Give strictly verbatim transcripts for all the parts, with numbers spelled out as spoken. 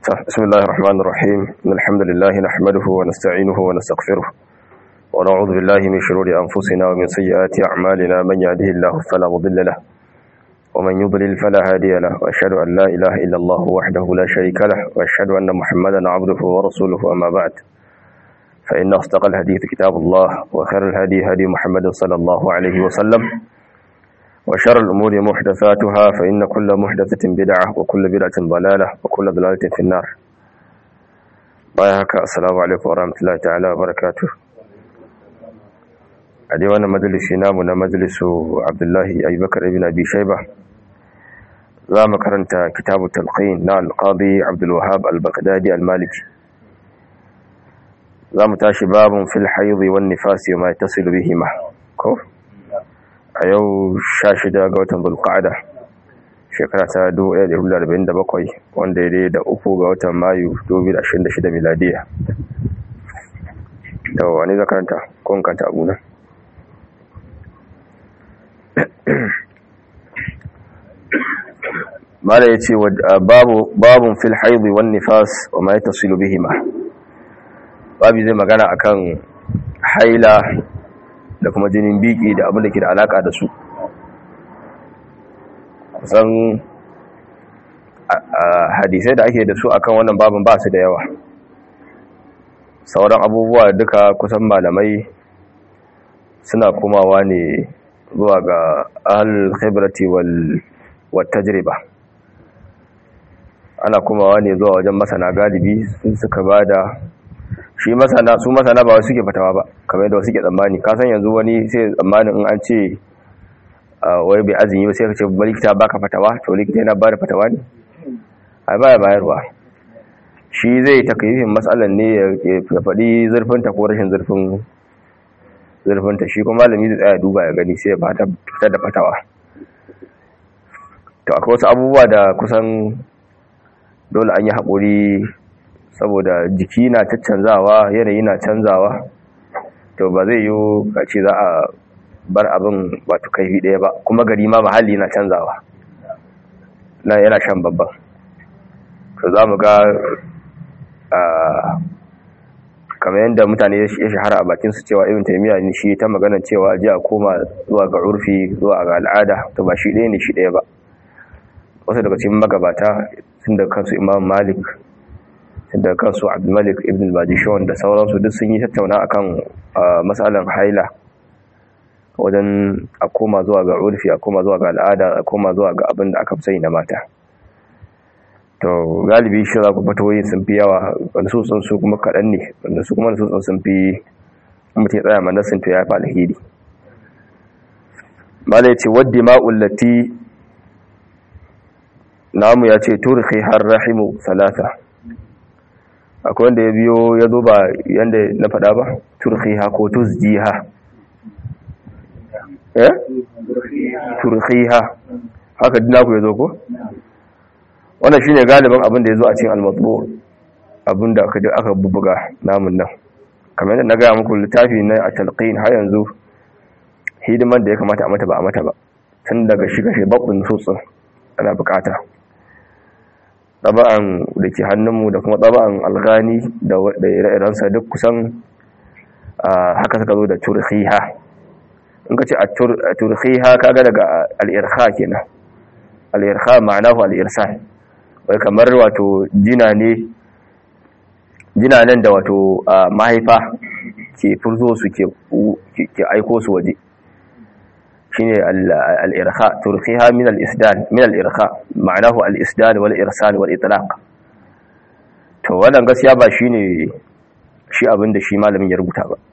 بسم الله الرحمن الرحيم إن الحمد لله نحمده ونستعينه ونستغفره ونعوذ بالله من شرور أنفسنا ومن سيئات أعمالنا من يهده الله فلا مضل له ومن يضلل فلا هادي له وأشهد أن لا إله إلا الله وحده لا شريك له وأشهد أن محمدا عبده ورسوله أما بعد فإن أصدق الحديث كتاب الله وخير الهدي هدي محمد صلى الله عليه وسلم وشر الأمور محدثاتها فإن كل محدثة بدعة وكل بدعة ضلالة وكل ضلالة في النار. بايعك السلام عليكم ورحمة الله تعالى وبركاته. أديوانا مجلسنا من مجلس عبد الله أبي بكر ابن أبي شيبة لا مكرنت كتاب التلقين نا القاضي عبد الوهاب البغدادي المالكي لا متاشي باب في الحيض والنفاس وما يتصل بهما كوف a yau sha shida ga watan Zulqa'ada shekara ta dubu ɗaya da ɗari hudu da arba'in da bakwai wanda ya daidai da uku ga watan Mayu dubu biyu da ashirin da shida miladiya. Da wani zakaranta ko kanta abu nan. Mala yace babu babun fil haid wan nifas wa ma yatasilu bihima. Babu zai magana akan haila da kuma jinin biki da abin da ke da alaka da su. Kusan hadisai da ake da su akan wannan babin ba su da yawa. Sauran abubuwa duka kusan malamai suna komawa ne zuwa ga al-khibrati wal wat tajriba. Ana komawa ne zuwa wajen masana galibi sun suka bada shi masana su masana ba suke fatawa ba kamar yadda suke tsammani ka san yanzu wani sai tsammanin in an ce wai bai azumi ba sai ka ce likita baka fatawa to likita yana bada fatawa ne ai baya bayarwa shi zai takyifin matsalan ne ya faɗi zurfin ta ko rashin zurfin zurfin ta shi kuma malami zai tsaya duba ya gani sai ya fata fitar da fatawa. To akwai wasu abubuwa da kusan dole an yi haƙuri saboda jiki na canzawa yanayi na canzawa to ba zai yi a ce za a bar abin wato kaifi ɗaya ba kuma gari ma mahalli na canzawa na yana shan babban to za mu ga kamar yadda mutane ya shahara a bakinsu cewa ibn taymiya ne shi ta magana cewa ji a koma zuwa ga urfi zuwa ga al'ada to ba shi ɗaya ne shi ɗaya ba. Wasu daga cikin magabata tun da kansu imam malik da kansu abdulmalik ibn al-bajishon da sauransu duk sun yi tattauna akan matsalan haila wajen a koma zuwa ga urfi a koma zuwa ga al'ada a koma zuwa ga abin da aka fi sani na mata. To galibi shi za ku fatoyi sun fi yawa wanda su sun su kuma kaɗan ne wanda su kuma su sun fi mutum tsaya manasin to ya fi alheri. Mala ya ce wadda ma'ullati namu ya ce turki har rahimu salata akwai wanda ya biyo ya zo ba yanda na faɗa ba turkiha ko tuzjiha eh turkiha haka dina ku yazo ko wannan shine galiban abin da yazo a cikin al-matbu abin da aka aka bubuga namun nan kamar yadda na ga muku littafi na at-talqin har yanzu hidiman da ya kamata a mata ba a mata ba tun daga shiga shi babbin sutsun ana bukata taba'an da ke hannunmu da kuma taba'an alghani da ire-irensa duk kusan haka suka zo da turkiha in ka ce a turkiha kaga daga al'irha kenan al'irha ma'anahu al'irsal wai kamar wato jina ne jina nan da wato mahaifa ke furzo su ke aiko su waje shine al-irkha turkiha min al-isdal min al-irkha ma'anahu al-isdal wal irsal wal itlaq. To wannan gaskiya ba shine shi abinda shi malamin ya rubuta ba.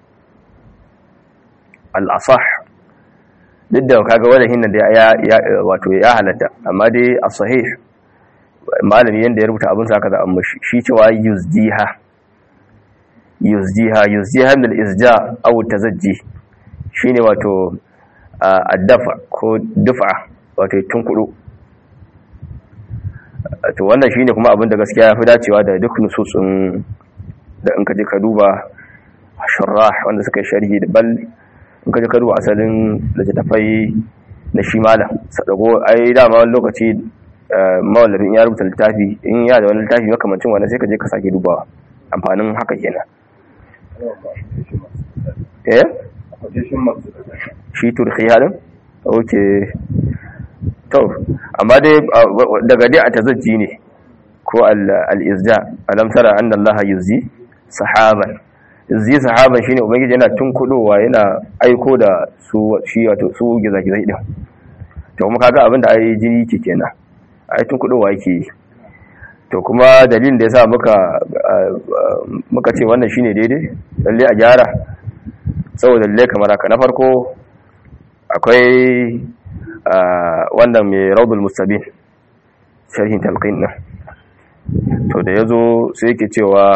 Al-asah duk da kaga wannan hinna da ya wato ya halatta amma dai as-sahih malami yanda ya rubuta abin sa kaza amma shi cewa yuzdiha yuzdiha yuzdiha min al-isja aw tazajji shine wato addafa ko dufa wato tunkudu to wannan shine kuma abin da gaskiya yafi dacewa da duk nususun da in ka je ka duba shurrah wanda suka sharhi da bal in ka je ka duba asalin littafai na shi malam sadago ai dama wani lokaci mawallafin ya rubuta littafi in ya da wani littafi makamancin wannan sai ka je ka sake dubawa amfanin haka kenan eh shi turki halin okay to amma dai daga dai a tazajji ne ko al-izja alam tara anna allaha yuzzi sahaban yuzzi sahaban shine ubangiji yana tunkudowa yana aiko da su shi wato su gizagizai din to kuma kaga abinda ai jini ke kenan ai tunkudowa yake to kuma dalilin da yasa muka muka ce wannan shine daidai lalle a gyara saboda lalle kamar haka na farko akwai wannan mai raudul mustabin sharhin talqin din to da yazo sai yake cewa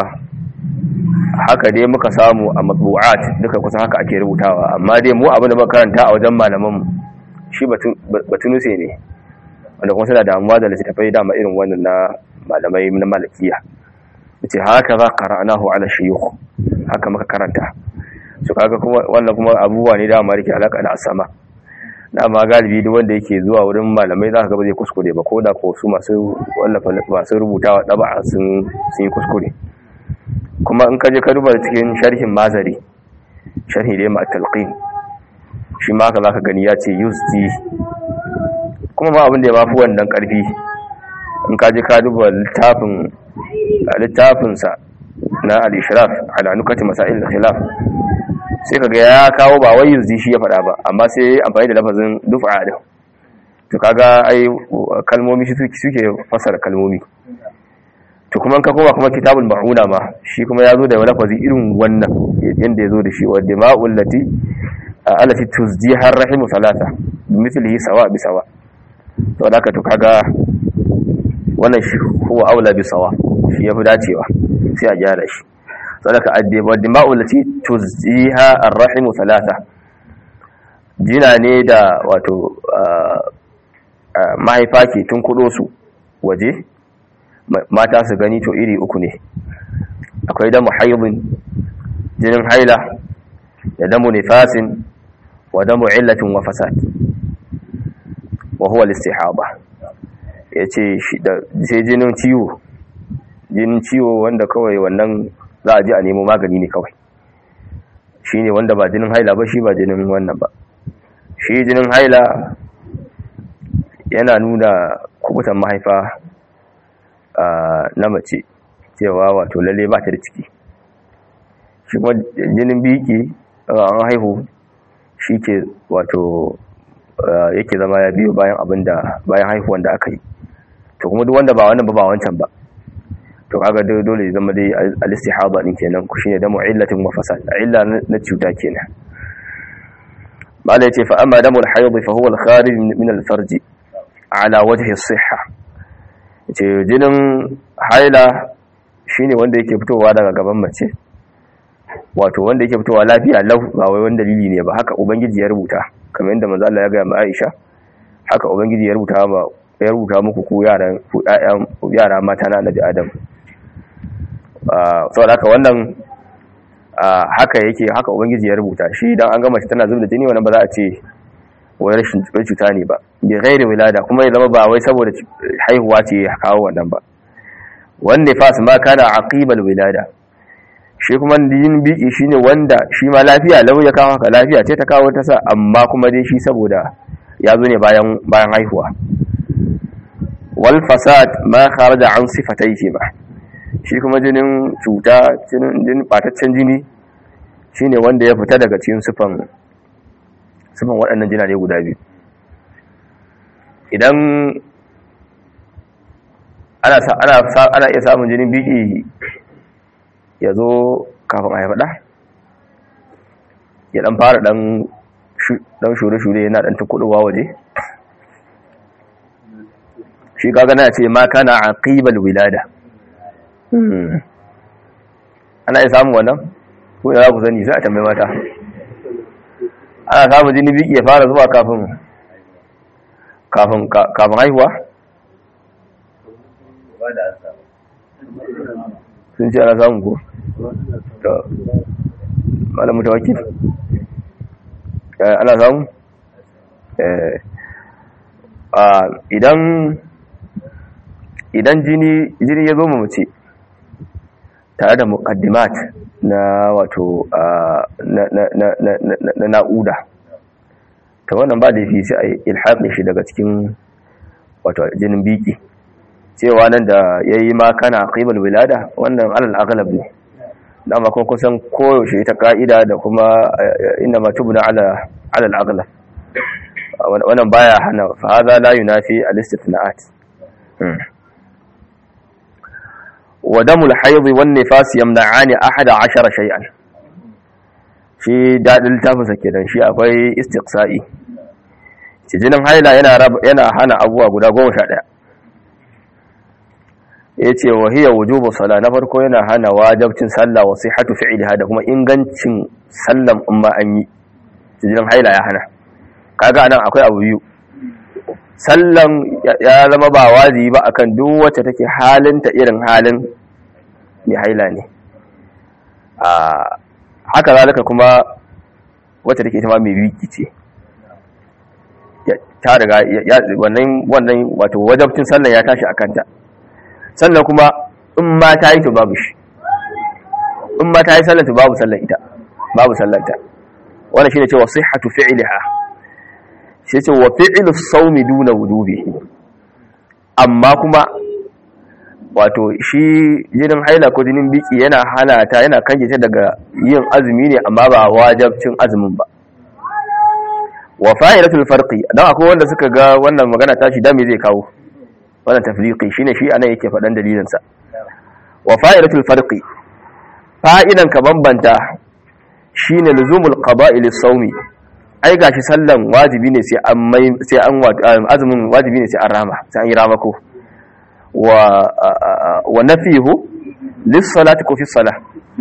haka dai muka samu a matbu'at duka kusan haka ake rubutawa amma dai mu abin da muka karanta a wajen malaman mu shi batunuse ne wanda kuma suna damuwa da littafai dama irin wannan na malamai na malikiya yace haka za qara'nahu ala shuyukh haka muka karanta su kaga kuma wannan kuma abubuwa ne da marike alaka da asama dama galibi duk wanda yake zuwa wurin malamai za ka ga ba zai kuskure ba ko da ko su masu wallafa masu rubutawa daba sun sun yi kuskure kuma in ka je ka duba cikin sharhin mazari sharhi da ma talqin shi ma ka zaka gani ya ce yusdi kuma ma abin da ya mafi wannan karfi in ka je ka duba littafin littafin sa na al-ishraf ala nukati masail al-khilaf sai kaga ya kawo ba wai yusdi shi ya faɗa ba amma sai amfani da lafazin duf'a da to kaga ai kalmomi shi suke fasara kalmomi to kuma ka koma kuma kitabul ma'una ma shi kuma yazo da lafazi irin wannan yanda yazo da shi wa dima'ul lati alati tuzdiha ar-rahim salasa bimithlihi sawa bi sawa to da ka to kaga wannan shi huwa aula bi sawa shi yafi dacewa sai a gyara shi sadaka addiba dima'ul lati tuzdiha ar-rahim salasa jina ne da wato mahaifa ke tun kudo su waje mata su gani to iri uku ne akwai damu haidin jinin haila da damu nifasin wa damu illatin wa fasad wa huwa al-istihaba yace sai jinin ciwo jinin ciwo wanda kawai wannan za a je a nemo magani ne kawai shine wanda ba jinin haila ba shi ba jinin wannan ba shi jinin haila yana nuna kubutan mahaifa na mace cewa wato lalle ba ta da ciki shi kuma jinin biki an haihu shi ke wato yake zama ya biyo bayan abin da bayan haihuwan da aka yi to kuma duk wanda ba wannan ba ba wancan ba to kaga dole ya zama dai al-istihaba din kenan ku shine da mu'illatin wa fasad illa na cuta kenan bala yace fa amma damul hayd fa huwa al-kharij min al-farj ala wajhi as-sihha ce jinin haila shine wanda yake fitowa daga gaban mace wato wanda yake fitowa lafiya lau ba wai wanda dalili ne ba haka ubangiji ya rubuta kamar yadda manzo Allah ya ga ma Aisha haka ubangiji ya rubuta ba ya rubuta muku ku yaran ku ƴaƴan yara mata na Annabi Adam ah saboda haka wannan haka yake haka ubangiji ya rubuta shi dan an ga mace tana zuba da jini wannan ba za a ce wai rashin cuta ne ba bi ghairi wilada kuma ya zama ba wai saboda haihuwa ce ya kawo wannan ba wanda fas ma kana aqibal wilada shi kuma din biki shine wanda shi ma lafiya lau ya kawo haka lafiya ce ta kawo ta sa amma kuma dai shi saboda ya zo ne bayan bayan haihuwa wal fasad ma kharaja an sifatayhi ba shi kuma jinin cuta jinin jinin bataccen jini shine wanda ya fita daga cikin sifan sifan waɗannan jinane guda biyu idan ana ana ana iya samun jinin biki ya zo kafin a faɗa ya dan fara dan dan shure-shure yana dan tukuduwa waje shi kaga na ce ma kana aqibal wilada ana iya samun wannan ko da za ku sani sai a tambaye mata ana samun jini biki ya fara zuwa kafin kafin kafin haihuwa sun ce ana samun ko to malamu tawakkil ana samu idan idan jini jini ya zo mu mace tare da muqaddimat na wato na na na na na'uda to wannan ba da fi sai ai ilhaqi shi daga cikin wato jinin biki cewa nan da yayi ma kana qibal wilada wannan alal aghlab ne dama kun kusan koyaushe ita ka'ida da kuma inna ma tubna ala ala al-aghlab wannan baya hana fa hada la yunafi al-istithna'at wa damul hayd wan nifas yamna'ani ahada ashara shay'an shi dadin tafasa kenan shi akwai istiqsa'i jinin haila yana yana hana abuwa guda goma sha ɗaya yace wa hiya wujubu sala na farko yana hana wajibcin sallah wa sihhatu fi'liha da kuma ingancin sallan umma an yi jinin haila ya hana kaga anan akwai abu biyu sallan ya zama ba wajibi ba akan duk wacce take halinta irin halin mai haila ne a haka zalika kuma wacce take ita ma mai biki ce ta riga wannan wannan wato wajibcin sallan ya tashi akan ta sannan kuma in ma ta yi to babu shi in ma ta yi sallan to babu sallan ita babu sallanta wannan shine cewa sihhatu fi'liha sai ce wa fi'lu sawmi duna wudubi amma kuma wato shi jinin haila ko jinin biki yana hana ta yana kange ta daga yin azumi ne amma ba wajibcin azumin ba wa fa'idatul farqi dan akwai wanda suka ga wannan magana tashi da me zai kawo wannan tafriqi shine shi anan yake fadan dalilin sa wa fa'idatul farqi fa'idan ka bambanta shine luzumul qada'i lis-sawmi ai gashi sallan wajibi ne sai an mai sai an azumin wajibi ne sai an rama sai an yi ramako wa wa nafihu lis-salati ko fi salah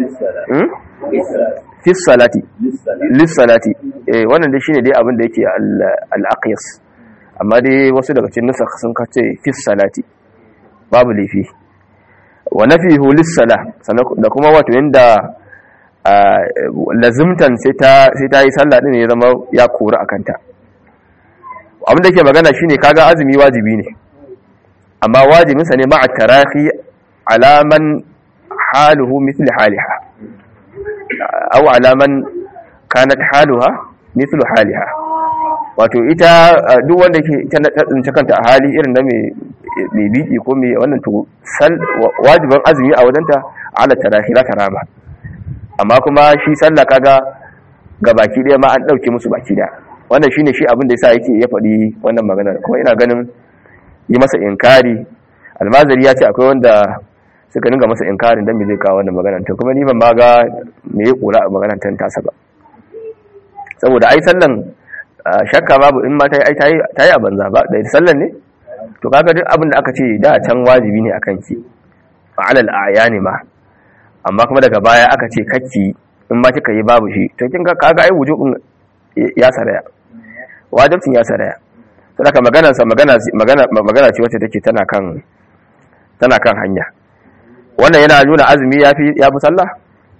fi salati lis-salati eh wannan dai shine dai abin da yake al-aqyas amma dai wasu daga cikin nusakh sun kace fi salati babu lafi wa nafihu lis-salah da kuma wato yanda lazimtan sai ta sai ta yi sallah din ya zama ya kori akan ta abin da yake magana shine kaga azumi wajibi ne amma wajibin sa ne ma'a tarahi ala man haluhu mithli haliha aw ala man kanat haluha mithlu haliha wato ita duk wanda ke ita na tsinci kanta a hali irin na mai biki ko mai wannan to wajiban azumi a wajenta ala tarahi la tarama amma kuma shi sallah kaga ga baki daya ma an dauke musu baki daya wannan shine shi abin da yasa yake ya faɗi wannan magana kuma ina ganin yi masa inkari almazari ya ce akwai wanda suka dinga masa inkarin dan me zai kawo wannan magana to kuma ni ban ma ga me ya kula a maganar tan tasa ba saboda ai sallan shakka babu in ma ta yi ta yi a banza ba da sallan ne to kaga duk abin da aka ce da can wajibi ne akan ki fa alal a'yani ma amma kuma daga baya aka ce kakki in ma kika yi babu shi to kin ga kaga ai wujubin ya saraya wajibin ya saraya to daga magana sa magana magana magana ce wacce take tana kan tana kan hanya wannan yana nuna azumi yafi yafi sallah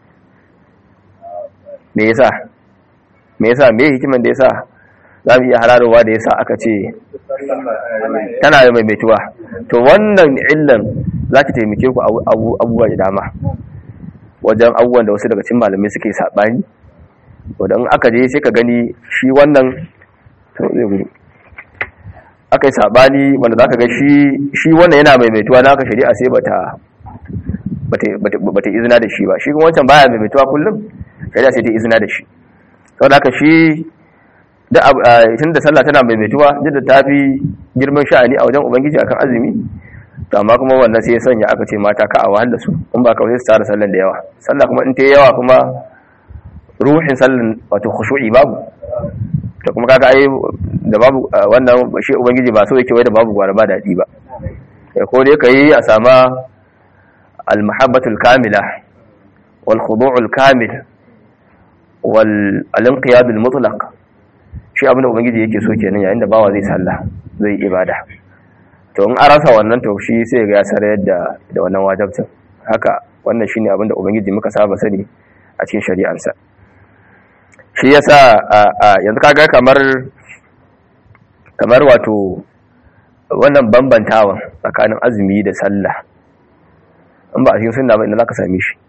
me yasa me yasa me hikiman da yasa za mu iya hararowa da yasa aka ce tana da maimaituwa to wannan illan za ta taimake ku abubuwa da dama wajen abubuwan da wasu daga cikin malamai suke sabani wadan aka je sai ka gani shi wannan to zai gudu aka yi sabani wanda zaka ga shi shi wannan yana maimaituwa na aka shari'a sai bata bata bata izina da shi ba shi kuma wancan baya maimaituwa kullum shari'a sai ta izina da shi saboda haka shi da tun da sallah tana maimaituwa duk da tafi girman sha'ani a wajen ubangiji akan azumi to amma kuma wannan sai ya sanya aka ce mata ka a wahal da su in ba kawai su tara sallan da yawa sallah kuma in ta yi yawa kuma ruhin sallan wato khushu'i babu to kuma kaga ai da babu wannan shi ubangiji ba so yake wai da babu gwara ba dadi ba ko dai kai a sama al mahabbatul kamila wal khudu'ul kamil wal al-inqiyad al-mutlaq shi abin da ubangiji yake so kenan yayin da bawa zai sallah zai ibada to in an rasa wannan to shi sai ga ya sarayar da da wannan wajibcin haka wannan shine abin da ubangiji muka saba sani a cikin shari'arsa shi yasa yanzu kaga kamar kamar wato wannan bambantawan tsakanin azumi da sallah in ba a cikin sunna ba inda zaka same shi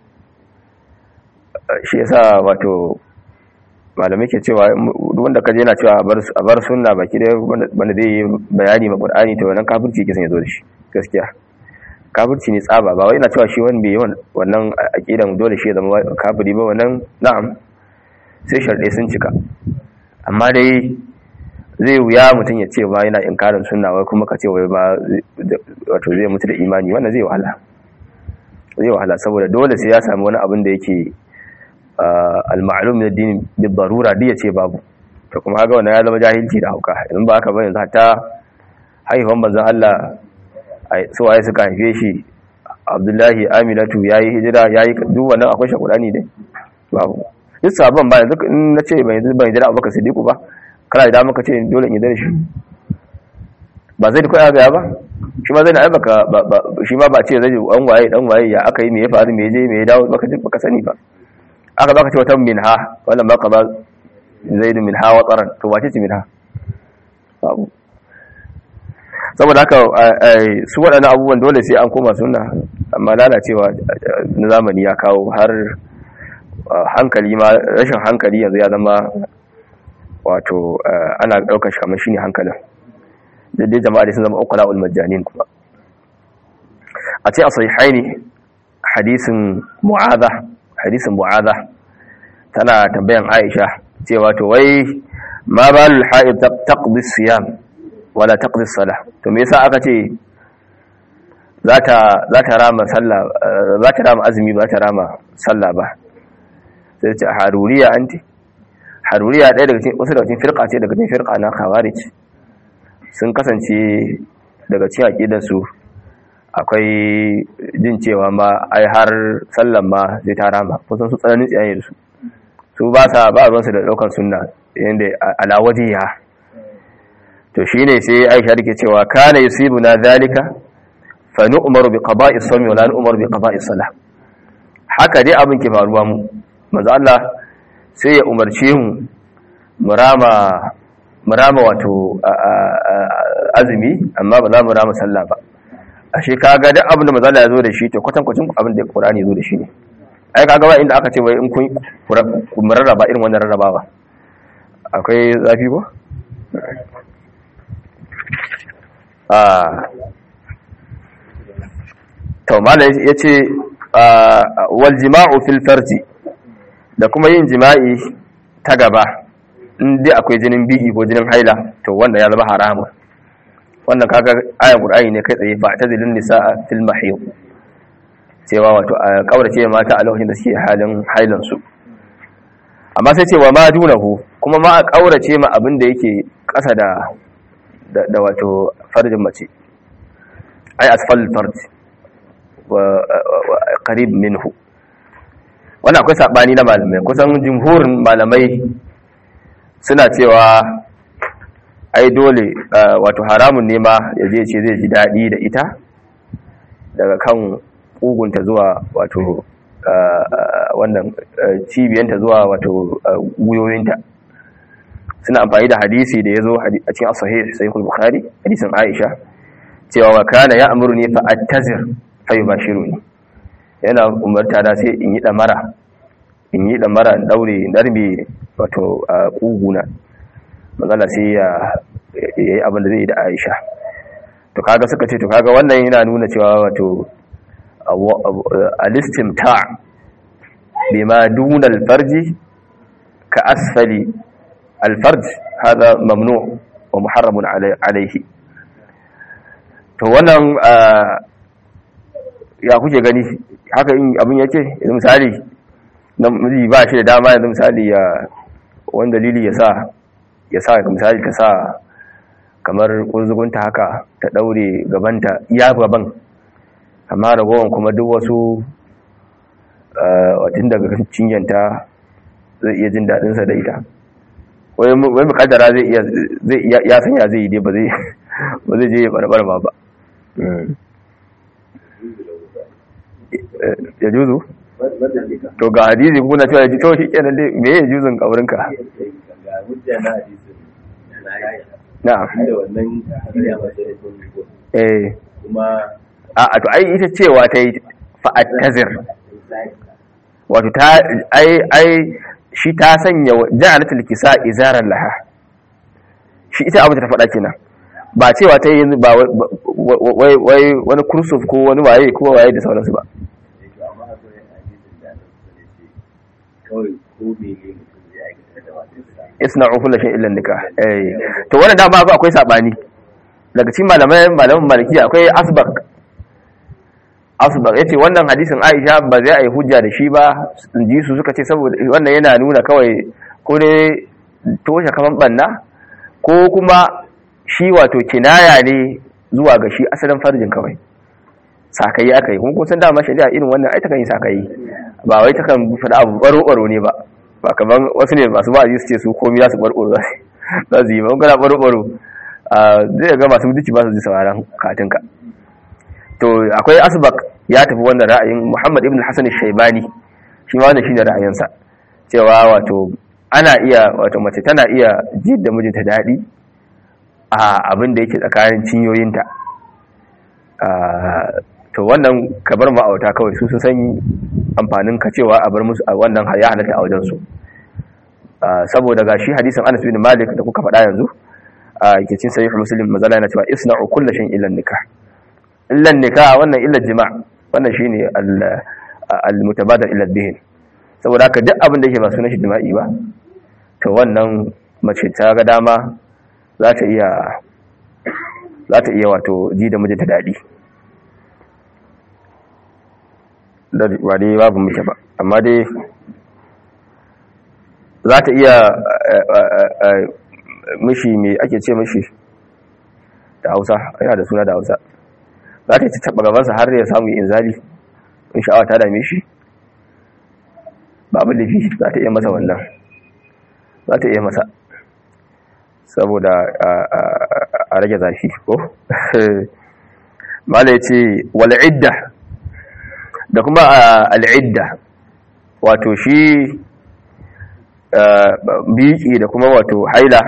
shi yasa wato malamai ke cewa wanda kaje yana cewa a bar sunna baki da wanda zai yi bayani ma Qur'ani to wannan kafirci yake son ya zo da shi gaskiya kafirci ne tsaba ba wai ina cewa shi wanda bai wannan aqidan dole shi ya zama kafiri ba wannan na'am sai sharɗai sun cika amma dai zai wuya mutum ya ce ba yana inkarin sunna wai kuma ka ce wai ba wato zai mutu da imani wannan zai wahala zai wahala saboda dole sai ya sami wani abin da yake al-ma'lum min ad-din bi-darura da yace babu to kuma kaga wannan ya zama jahilci da hauka idan ba haka ba yanzu hatta haihuwan manzon Allah su waye suka haife shi Abdullahi Aminatu yayi hijira yayi duk wannan akwai shakurani ne babu duk sabon ba yanzu in nace ban yanzu ban hijira Abubakar Siddiq ba kana da maka ce dole in yi da shi ba zai da koya ga ba shi ma zai da aibaka shi ma ba ce zai an waye dan waye ya aka yi me ya faru me je me ya dawo baka baka sani ba aka baka ce wata minha wannan baka ba zaid minha wa taran to wace ce minha babu saboda haka su waɗannan abubuwan dole sai an koma sunna amma lalacewa na zamani ya kawo har hankali ma rashin hankali yanzu ya zama wato ana daukar shi kamar shine hankalin daidai jama'a da sun zama uqala'ul majjanin kuma a ce a sahihaini hadisin mu'adha hadisin mu'adha tana tambayan Aisha cewa to wai ma balul ha'id taqdi siyam wala taqdi salah to me yasa aka ce zata zata rama sallah zata rama azumi ba ta rama sallah ba sai ce haruriya anti haruriya ɗaya daga cikin wasu daga cikin firqa ce daga cikin firqa na khawarij sun kasance daga cikin aqidar su akwai jin cewa ma ai har sallan ma zai ta rama kusan su tsananin tsiyaye da su su ba sa ba ruwan su da daukar sunna yanda ala wajiha to shine sai Aisha take cewa kana yusibuna zalika fa nu'maru bi qada'i as-sawmi wa la nu'maru bi qada'i as-salah haka dai abin ke faruwa mu manzo Allah sai ya umarce mu murama murama wato azumi amma ba za mu rama sallah ba ashe kaga duk abin da manzo Allah ya zo da shi to kwatan kwatan abin da Qur'ani ya zo da shi ne ai kaga ba inda aka ce wai in kun ku rarraba irin wannan rarrabawa akwai zafi ko ah to malai yace wal jima'u fil farji da kuma yin jima'i ta gaba in dai akwai jinin biki ko jinin haila to wanda ya zama haramun wannan kaga ayan Qur'ani ne kai tsaye fa tazilun nisaa fil mahid cewa wato a kaurace mata a lokacin da suke halin hailan su amma sai cewa ma dunahu kuma ma a kaurace ma abin da yake kasa da da wato farjin mace ai asfal farj wa qarib minhu wannan akwai sabani na malamai kusan jumhurin malamai suna cewa ai dole wato haramun ne ma ya je ce zai ji daɗi da ita daga kan ƙugunta zuwa wato wannan cibiyanta zuwa wato guyoyinta suna amfani da hadisi da ya zo a cikin sahih sahihul bukhari hadisin Aisha cewa wa kana ya'muruni fa attazir fa yubashiruni yana umarta da sai in yi damara in yi damara in daure in darbe wato ƙuguna matsala sai ya yi abin da zai yi da Aisha to kaga suka ce to kaga wannan yana nuna cewa wato al-istimta bima duna al-farji ka asfali al-farj hada mamnu' wa muharramun alayhi to wannan ya kuke gani haka in abin yake yanzu misali namiji ba shi da dama yanzu misali ya wani dalili ya sa ya sa misali ta sa kamar kunzugunta haka ta daure gabanta iya gaban amma ragowar kuma duk wasu watin daga cinyanta zai iya jin daɗinsa da ita wai mukaddara zai iya ya sanya zai yi dai ba zai ba zai je ya barbar ba ba ya juzu to ga hadisi kuna cewa ya ji to shi kenan dai me ya juzun kaurinka na'am da wannan ya mace da eh kuma a to ai ita cewa ta yi fa'attazir wato ta ai ai shi ta sanya ja'alatul kisa izaran laha shi ita abu da ta faɗa kenan ba cewa ta yi ba wai wai wani kursuf ko wani waye ko waye da sauransu ba amma akwai hadisin da kawai ko mene mutum zai aikata da wasansa isna'u kullu shay'in illa nikah eh to wannan da ba akwai sabani daga cikin malamai malaman maliki akwai asbaq asbaq yace wannan hadisin Aisha ba zai yi hujja da shi ba ji su suka ce saboda wannan yana nuna kawai ko dai toshe kaman banna ko kuma shi wato kinaya ne zuwa ga shi asalin farjin kawai sakayi aka yi kuma kun san dama shari'a irin wannan ai ta kan yi sakayi ba wai ta kan faɗa abu baro-baro ne ba ba kamar wasu ne masu ba'azi su ce su komi za su baro-baro za su yi ba kana baro-baro zai ga masu mutunci ba su ji sauraron katinka to akwai asbaq ya tafi wannan ra'ayin Muhammad ibn Hassan al-Shaybani shi ma wannan shine ra'ayinsa cewa wato ana iya wato mace tana iya ji da mijinta daɗi a abin da yake tsakanin cinyoyinta to wannan ka bar ma'auta kawai su sun san amfanin ka cewa a bar musu a wannan ya halatta a wajensu saboda ga shi hadisin Anas bin Malik da kuka faɗa yanzu yake cin sahih Muslim mazala yana cewa isna'u kullu shay'in illa nikah illa nikah wannan illa jima' wannan shine al-mutabadar ila bihin saboda haka duk abin da yake ba sunan shi jima'i ba to wannan mace ta ga dama za ta iya za ta iya wato ji da mijinta daɗi ba dai babu mace ba amma dai za ta iya mishi mai ake ce mishi da hausa yana da suna da hausa za ta ci taɓa gabansa har ya samu inzali in sha'awa ta dame shi babu laifi za ta iya masa wannan za ta iya masa saboda a rage zafi ko mala ya ce wal'idda da kuma al'idda wato shi biki da kuma wato haila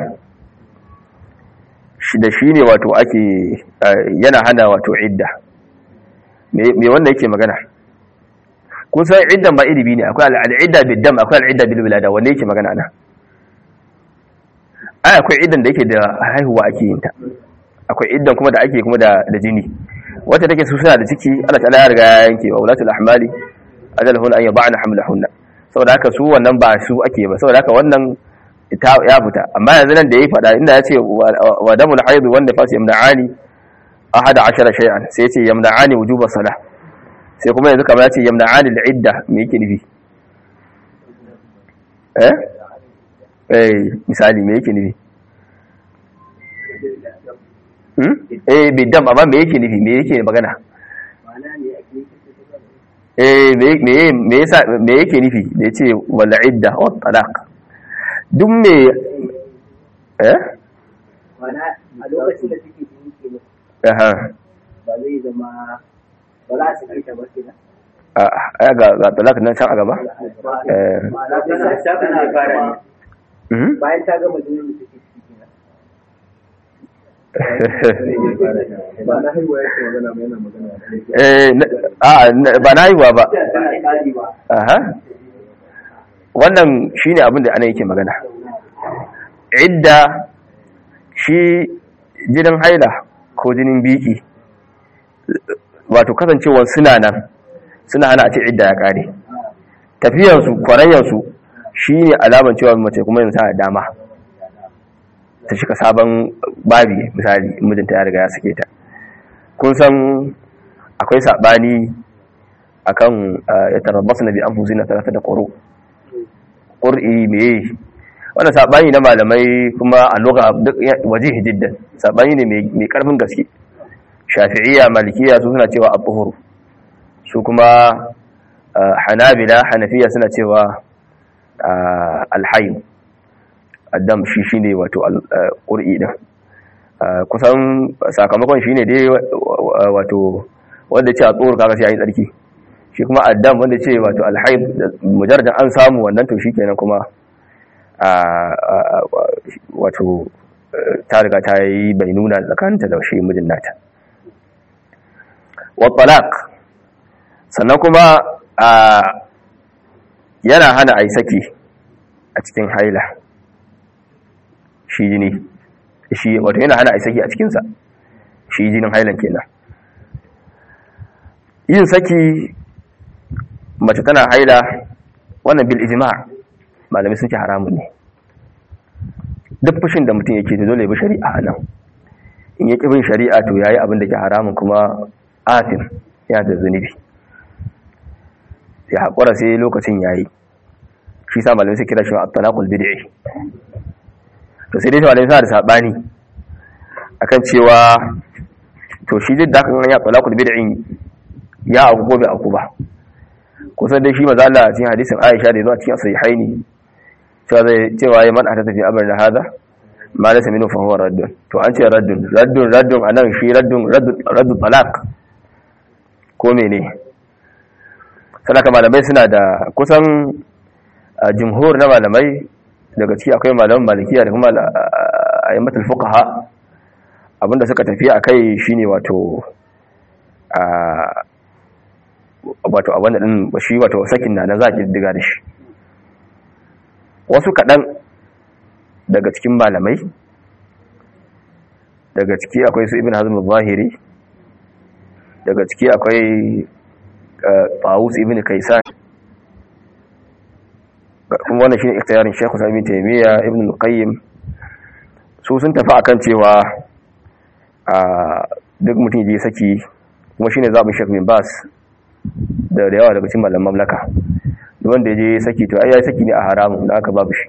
da shi ne wato ake yana hana wato idda me wanda yake magana kun san iddan ba iri biyu ne akwai al'idda biddam akwai al'idda bil wilada wanda yake magana ana ai akwai iddan da yake da haihuwa ake yin ta akwai iddan kuma da ake kuma da da jini wacce take su suna da ciki Allah ta'ala ya riga ya yanke wa ulatul ahmali ajalahun an yad'ana hamlahunna saboda haka su wannan ba su ake ba saboda haka wannan ya fita amma yanzu nan da yayi fada inda yace wa damul haid wanda fasi yamna'ani ahada ashara shay'an sai yace yamna'ani wujuba salah sai kuma yanzu kamar yace yamna'ani al-idda me yake nufi eh eh misali me yake nufi hmm eh bidam amma me yake nufi me yake magana eh me me me yasa me yake nufi da yace wal idda wa talaq duk me eh wana a lokacin da take yi ke aha ba zai zama ba za su fita ba kenan a ga ga talaq nan can a gaba eh bayan ta gama jinin da take ciki kenan ba na haihuwa yake magana ba yana magana eh a ba na haihuwa ba aha wannan shine abin da ana yake magana idda shi jinin haila ko jinin biki wato kasancewar suna nan suna hana a ce idda ya kare tafiyansu kwarayyansu shi ne alaman cewa mace kuma yanzu tana dama ta shiga sabon babi misali mijinta ya riga ya sake ta kun san akwai saɓani akan ya tarabbasu na bi an fuzi na talata da ƙoro ƙur'i meye wannan saɓani na malamai kuma a lokacin waje hijiddan saɓani ne mai ƙarfin gaske shafi'iyya malikiya su suna cewa abuhuru su kuma hanabila hanafiya suna cewa alhayu addam shi shi ne wato ƙur'i ɗin kusan sakamakon shi ne dai wato wanda ce a tsohon kaga sai ya yi tsarki shi kuma addam wanda ce wato alhaib mujarradan an samu wannan to shi kenan kuma wato ta riga ta yi bai nuna tsakaninta da shi mijin nata. Wa talaq sannan kuma a yana hana ai saki a cikin haila shi jini shi wato yana hana ai saki a cikin sa shi jinin hailan kenan. Yin saki mace tana haila wannan bil ijma' malamai sun ce haramun ne. Duk fushin da mutum yake dole ya bi shari'a nan, in yake bin shari'a to yayi abin da ke haramun kuma atim ya da zunubi, ya haƙura sai lokacin yayi. Shi sa malamai sai kira shi at-talaqul bid'i. To sai dai malamai suna da sabani akan cewa to shi duk da kan ya talaqul bid'i ya aku ko bai aku ba. Kusan dai shi maza Allah cikin hadisin Aisha da zuwa cikin sahihaini cewa zai cewa ya man ata tafi amr da hada ma laysa minhu fa huwa raddun. To an ce raddun raddun raddun anan shi raddun raddun raddun talaq ko mene. Sanaka malamai suna da kusan jumhur na malamai daga ciki akwai malaman malikiya da kuma ayyatul fuqaha abinda suka tafi akai shine wato a wato abin din shi wato sakin na za ki diga da shi. Wasu kaɗan daga cikin malamai daga ciki akwai su ibn hazm al-zahiri, daga ciki akwai Tawus ibn Kaysan, kuma wannan shine ikhtiyarin Sheikh Ibn Taymiyyah, Ibn al-Qayyim. Su sun tafi akan cewa a duk mutum ya saki kuma shine zabin Sheikh bin Bas da yawa daga cikin malaman mamlaka. Duk wanda ya je saki to ai ya saki ne a haramun da aka babu shi.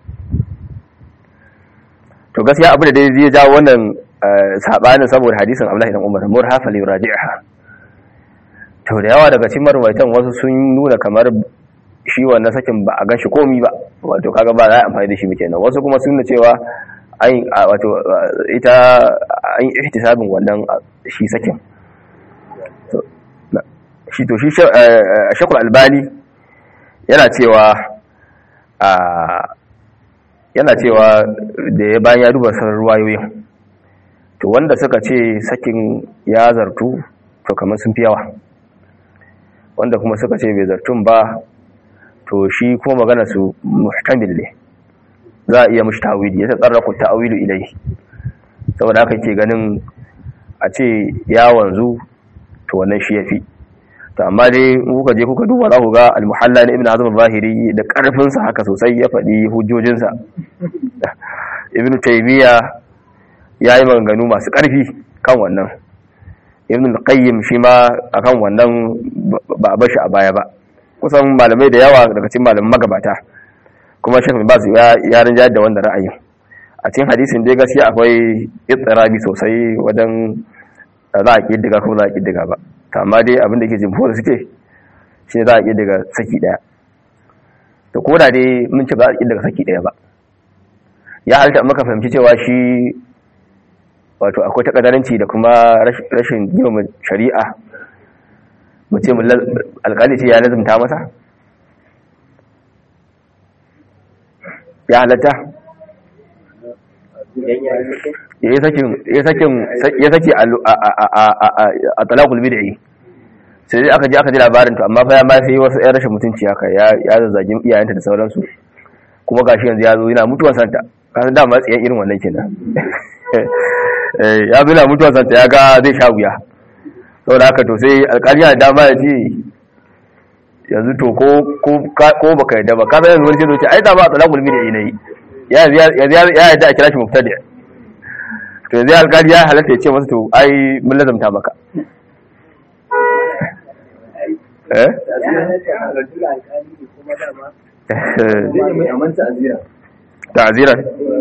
To gaskiya abu da dai zai jawo wannan sabanin saboda hadisin Abdullah ibn Umar murhafa li raji'ha. To da yawa daga cikin marwaitan wasu sun nuna kamar shi wannan sakin ba a ganshi komi ba, wato kaga ba za a amfani da shi muke nan. Wasu kuma sun nuna cewa ai wato ita an ihtisabin wannan shi sakin. To shi to shi Sheikhul Albani yana cewa yana cewa da ya bayan ya duba sarar ruwayoyin to wanda suka ce sakin ya zartu to kamar sun fi yawa, wanda kuma suka ce bai zartun ba to shi kuma magana su muhtamil ne, za a iya mushi tawili, ya tsarraku ta'awilu ilai. Saboda haka ke ganin a ce ya wanzu to wannan shi yafi. To amma dai kuka je kuka duba za ku ga al-muhalla na Ibn Hazm al-Zahiri da karfin sa haka sosai ya faɗi hujjojin sa. Ibn Taymiyyah yayi maganganu masu ƙarfi kan wannan. Ibn al-Qayyim shi ma akan wannan ba a bashi a baya ba. Kusan malamai da yawa daga cikin malaman magabata kuma Sheikh Bin Baz ya ya rinja da wannan ra'ayin. A cikin hadisin dai gaskiya akwai ittirabi sosai wajen za a kiddiga ko za a kiddiga ba. Amma dai abin da ke jimhur suke shi ne za a ƙi daga saki ɗaya. To ko da dai mun ce ba a ƙi daga saki ɗaya ba, ya halitta maka fahimci cewa shi wato akwai takadaranci da kuma rashin girma shari'a mu ce alƙali ce ya lazumta masa, ya halatta ya sake a talakul bid'i. Sai dai aka je aka ji labarin to amma fa ya ma sai wasu ɗan rashin mutunci haka ya zazzagin iyayenta da sauransu, kuma gashi yanzu ya zo yana mutuwar santa, kasan dama tsayen irin wannan kenan. Ya zo yana mutuwar santa ya ga zai sha wuya, saboda haka to sai alƙali da dama ya ce yanzu to ko baka yadda ba, ka san yanzu wani ce zo ce ai dama a talakul bid'i ne ya yadda a kira shi mubtadi'. To yanzu alƙali ya halatta ya ce masa to ai mun lazamta maka eh ta'ziran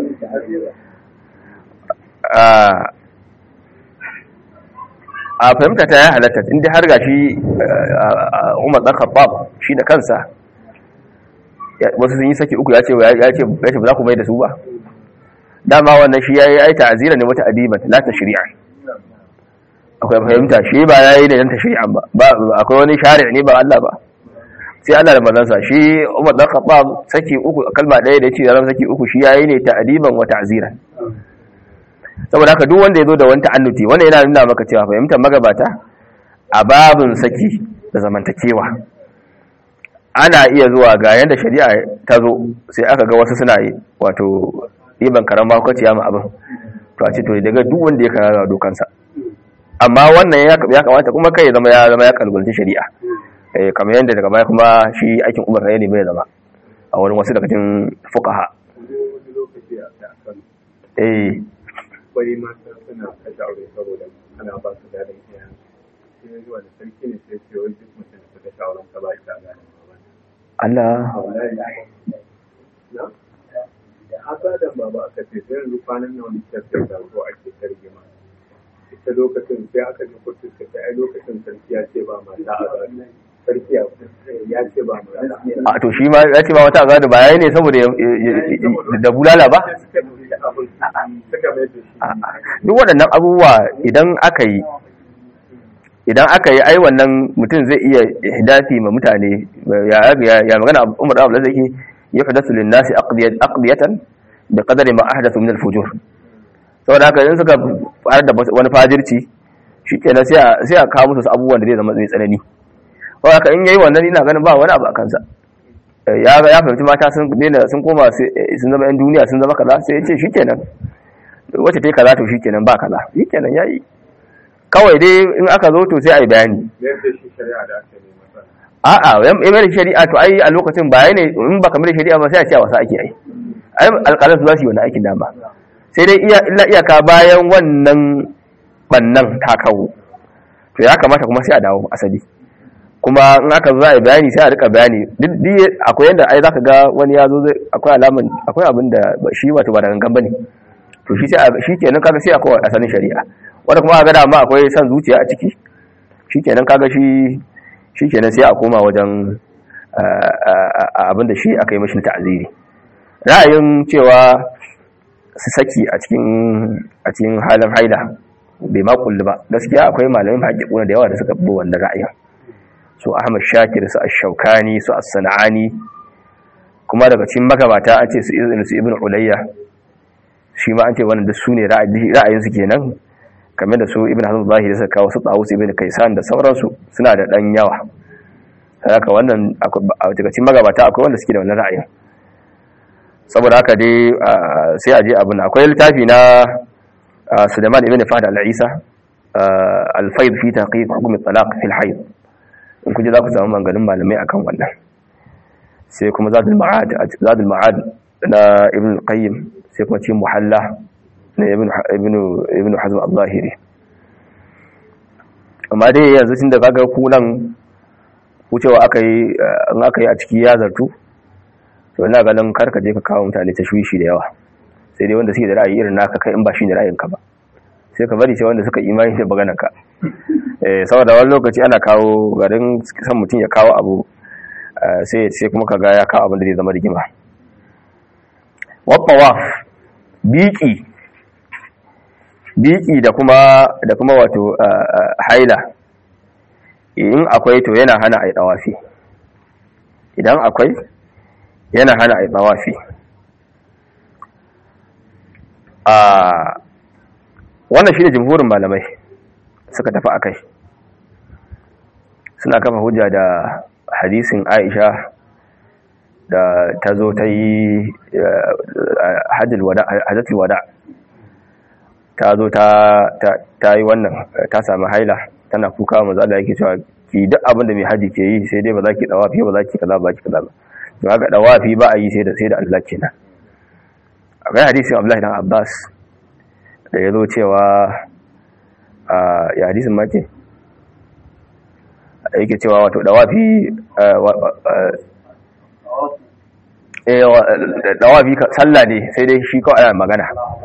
a fahimta ta ya halatta inda har gashi Umar dan Khattab shi da kansa wasu sun yi saki uku ya ce ya ce ba za ku mai da su ba. Dama wannan shi yayi ai ta'zira ne wata adiban la tashri'a. Akwai fahimta shi ba yayi ne dan tashri'an ba, akwai wani shari'a ne ba Allah ba, sai Allah da manzansa. Shi Umar dan Khattab saki uku kalma ɗaya da yace yaran saki uku shi yayi ne ta'diban wa ta'ziran. saboda haka duk wanda ya zo da wani ta'annuti wannan yana nuna maka cewa fahimtar magabata a babin saki da zamantakewa ana iya zuwa ga yanda shari'a ta zo sai aka ga wasu suna yi wato ɗiban karama kwaciya ma abin to a ce to daga duk wanda ya kara dokansa amma wannan ya kamata kuma kai zama ya zama ya kalgulci shari'a eh kamar yanda daga baya kuma shi aikin Umar ne mai zama a wurin wasu daga cikin fuqaha eh bari mata suna kashe aure saboda ana ba su dadin iyayen sai zuwa da sarki ne sai ce wai duk mutum da suka shawaran ka ba shi da gadon Allah da haka da baba aka ce sai yanzu kwanan nan wani kyaftar da zo ake tarjima ita lokacin sai aka ji kurtu ka ai lokacin sarki ya ce ba mata a gado sarki ya ce ba mata a to shi ma ya ce ba wata gado ba yayi ne saboda da bulala ba duk waɗannan abubuwa idan aka yi idan aka yi ai wannan mutum zai iya hidafi ma mutane ya magana Umar Abu Lazar yake ya hadathu lin nasi aqdiyatan bi qadari ma ahdathu min al-fujur saboda haka in suka fara da wani fajirci shikenan sai a sai a kawo musu abubuwan da zai zama mai tsanani saboda haka in yayi wannan ina ganin ba wani abu a kansa ya ya fahimci mata sun daina sun koma sun zama yan duniya sun zama kaza sai ya ce shikenan wacce ta yi kaza to shikenan ba kaza shikenan yayi kawai dai in aka zo to sai a yi bayani yadda shi shari'a da ake nema a'a yan mai shari'a to ai a lokacin baya ne in baka mai shari'a ba sai a ce wasa ake ai ai alƙalan su za su yi wani aikin dama sai dai iya illa iyaka bayan wannan bannan ta kawo to ya kamata kuma sai a dawo asali kuma in aka zo za a yi bayani sai a rika bayani duk akwai yanda ai zaka ga wani ya zo akwai alaman akwai abin da shi wato ba da gangan bane to shi sai shi kenan kaga sai akwai asalin shari'a wanda kuma ga dama akwai san zuciya a ciki shikenan kaga shi shikenan sai a koma wajen abin da shi aka yi mashi ta'aziri ra'ayin cewa su saki a cikin a cikin halin haila bai ma kullu ba gaskiya akwai malamin haƙiƙuna da yawa da suka bi wannan ra'ayin su Ahmad Shakir su Ash-Shawkani su As-Sanani kuma daga cikin magabata an ce su Ibn Ulayya shi ma an ce wannan da su ne ra'ayin su kenan kamar da su Ibn Hazm Zahiri suka kawo su Tawus Ibn Kaysan da sauransu suna da dan yawa haka wannan daga cikin magabata akwai wanda suke da wannan ra'ayin saboda haka dai sai a je abin akwai littafi na Sulaiman ibn Fahd al-Isa al-Fayd fi taqiq hukm at-talaq fi al-hayd in kuje za ku samu manganin malamai akan wannan sai kuma Zadul Ma'ad Zadul Ma'ad na Ibn al-Qayyim sai kuma cikin Muhalla na Ibn Ibn Ibn Hazm al-Zahiri amma dai yanzu tunda kaga ku nan wucewa akai in akai a ciki ya zartu to ina ganin karka je ka kawo mutane tashwishi da yawa sai dai wanda suke da ra'ayi irin naka kai in ba shi ne ra'ayinka ba sai ka bari sai wanda suka imani da maganar ka eh saboda wani lokaci ana kawo garin san mutum ya kawo abu sai sai kuma kaga ya kawo abin da zai zama rigima wa tawaf biki biki da kuma da kuma wato haila in akwai to yana hana ai tawafi idan akwai yana hana ai tawafi a wannan shi ne jumhurin malamai suka tafi akai suna kafa hujja da hadisin Aisha da ta zo ta yi hajjatul wada ta zo ta yi wannan ta sami haila tana kuka maza da yake cewa ki duk abin da mai haji ke yi sai dai ba za ki dawafi ba za ki kaza ba ki kaza ba to haka dawafi ba a yi sai da sai da Allah kenan akwai hadisin Abdullahi dan Abbas da ya zo cewa ya hadisin ma ke yake cewa wato dawafi dawafi sallah ne sai dai shi kawai ana magana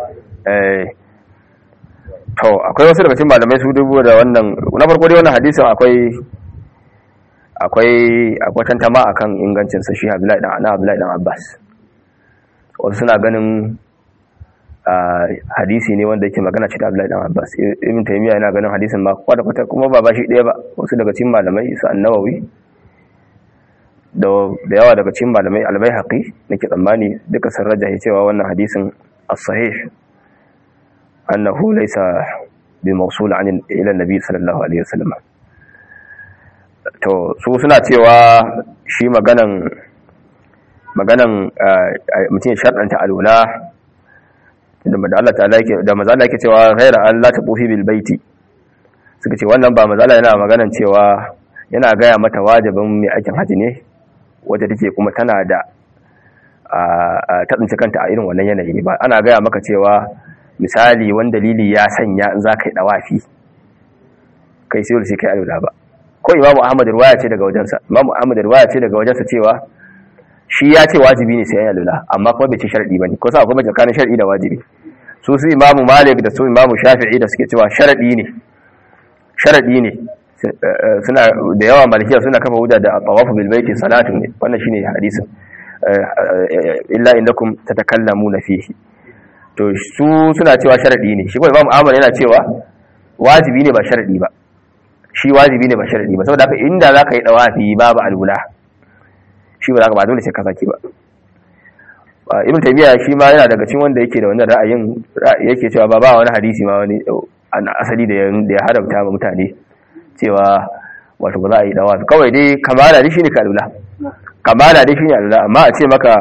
to akwai wasu daga cikin malamai su dubu da wannan na farko dai wannan hadisin akwai akwai akwai tantama akan ingancin sa shi Abdullahi dan Abdullahi dan Abbas wasu suna ganin hadisi ne wanda yake magana ce da Abdullahi dan Abbas Ibn Taymiyyah yana ganin hadisin ma kwata kwata kuma ba bashi ɗaya ba wasu daga cikin malamai su An-Nawawi da da yawa daga cikin malamai Al-Baihaqi nake tsammani duka sun rajahi cewa wannan hadisin as-sahih annahu laysa bi mawsul an ila nabi sallallahu alaihi wasallam. to su suna cewa shi maganan maganan mutum ya sharɗanta alula da Allah ta'ala yake da manzo Allah yake cewa ghaira an la taqufi bil baiti, suka ce wannan ba manzo Allah yana maganan cewa yana gaya mata wajibin mai aikin haji ne wanda take kuma tana da ta tsinci kanta a irin wannan yanayi ba. Ana gaya maka cewa misali wani dalili ya sanya in za ka yi dawafi kai sai sai kai alula ba. Ko Imam Ahmad riwaya ce daga wajensa Imam Ahmad riwaya ce daga wajensa cewa shi ya ce wajibi ne sai ya alula, amma kuma bai ce sharadi bane. Ko sa akwai tsakanin sharadi da wajibi. Su su Imam Malik da su Imam Shafi'i da suke cewa sharadi ne sharadi ne suna da yawa malikiya suna kafa hujja da tawafu bil baiti salatu ne. Wannan shine hadisin illa innakum tatakallamuna fihi. To su suna cewa sharadi ne, shi kuma Imam Ahmad yana cewa wajibi ne ba sharadi ba. Shi wajibi ne ba sharadi ba, saboda haka inda zaka yi dawafi babu alwala shi ba zaka ba dole sai ka saki ba. Ibn Taymiyyah shi ma yana daga cikin wanda yake da wannan ra'ayin, yake cewa ba ba wani hadisi ma wani asali da ya haramta ma mutane cewa wato ba za a yi dawafi. Kawai dai kamala dai shine ka alwala, kamala dai shine alwala, amma a ce maka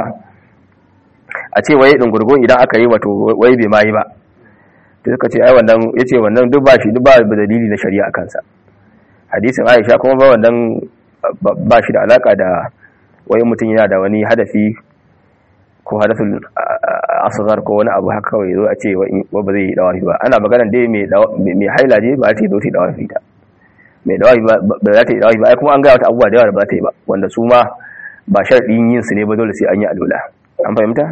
a ce waye din gurgun idan aka yi wato wai bai mai ba, to suka ce ai wannan yace wannan duk ba shi duk ba dalili na shari'a kansa. Hadisin Aisha kuma ba wannan ba shi da alaka da wai mutum yana da wani hadafi ko hadathul asghar ko wani abu haka kawai zo a ce wa ba zai yi dawafi ba. Ana magana dai mai mai haila je ba ce zo ta dawafi ta, mai dawafi ba za ta yi dawafi ba. Ai kuma an ga wata abubuwa da yawa da ba ta yi ba wanda su ma ba sharadin yin su ne ba, dole sai an yi alwala. An fahimta?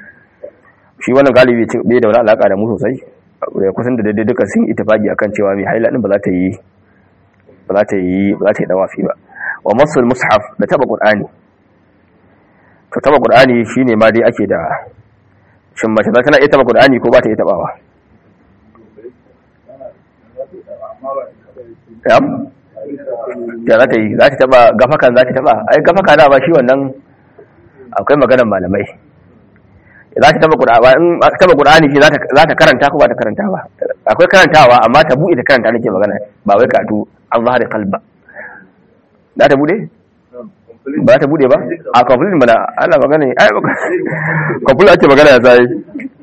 Shi wannan galibi bai da wani alaka da mu sosai, kusan da daidai duka sun ittifaqi akan cewa mai haila din ba za ta yi ba za ta yi ba za ta yi dawafi ba. Wa masul mushaf da taba qur'ani, to taba qur'ani shine ma dai ake da shin mace za ta iya taba qur'ani ko ba ta iya tabawa? Yam ya za ta yi, za ta taba gafakan, za ta taba ai gafaka da ba shi wannan akwai maganar malamai. Za ta taba qur'ani, in taba qur'ani shi za ta za ta karanta ko ba ta karanta ba? Akwai karantawa amma ta buɗe ta karanta nake magana, ba wai katu an zahari kalba. Za ta bude? Ba ta bude ba? A complete mana ana magana ne. Ai complete ake magana ya sai.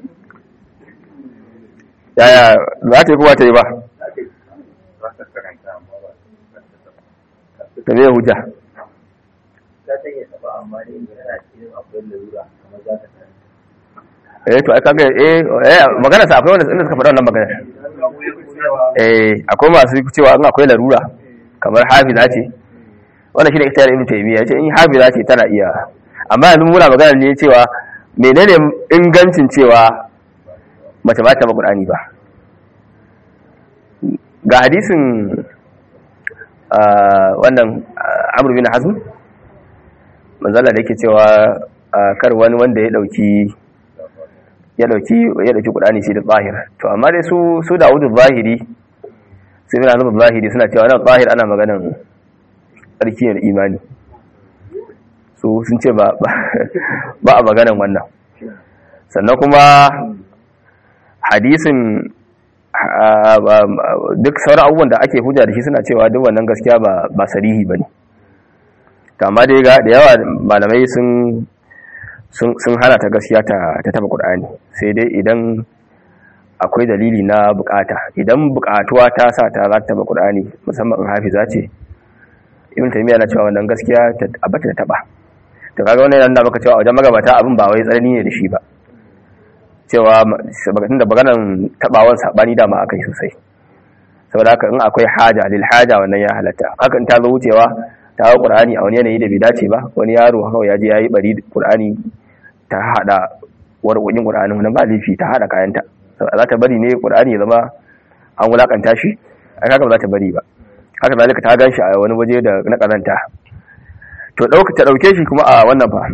Yaya za ta yi kuma ta yi ba? Ta zai hujja. Za ta yi taba amma ne yana cikin akwai larura kamar za ta karanta. Eh to ai kaga eh eh magana sa akwai wanda inda suka faɗa wannan magana. Eh akwai masu cewa in akwai larura kamar hafiza ce, wannan shi ne ikhtiyar Ibn Taymiyyah, yace in hafiza ce tana iya. Amma yanzu muna magana ne cewa menene ingancin cewa mace ba ta ba Qur'ani ba. Ga hadisin wannan Amr bin Hazm manzo Allah da yake cewa kar wani wanda ya dauki ya dauki ya dauki Qur'ani sai da zahir. To amma dai su su Dawud zahiri sai bin Hazm zahiri suna cewa wannan zahir ana maganan tsarkiyar imani. Su sun ce ba ba a maganan wannan. Sannan kuma hadisin duk sauran abubuwan da ake hujja da shi suna cewa duk wannan gaskiya ba ba sarihi bane. Amma dai ga da yawa malamai sun sun hana ta gaskiya ta ta taba Qur'ani, sai dai idan akwai dalili na bukata. Idan bukatuwa ta sa ta za ta taba Qur'ani musamman in hafiza ce, Ibn Taymiyyah na cewa wannan gaskiya ta abata ta taba. To kaga wannan yana maka cewa wajen magabata abin ba wai tsanani ne da shi ba, cewa sabatin da maganan tabawan sabani da ma akai sosai. Saboda haka in akwai haja lil haja wannan ya halatta. Haka in ta zo wucewa ta hawo Qur'ani a wani yanayi da bai dace ba, wani yaro haka ya je yayi bari Qur'ani ta hada warƙoƙin Qur'ani wannan ba laifi, ta hada kayanta. Za ta bari ne Qur'ani ya zama an wulakanta shi? Ai kaga ba za ta bari ba. Haka zalika ta ganshi a wani waje da na kazanta. To dauka ta dauke shi kuma a wannan fa.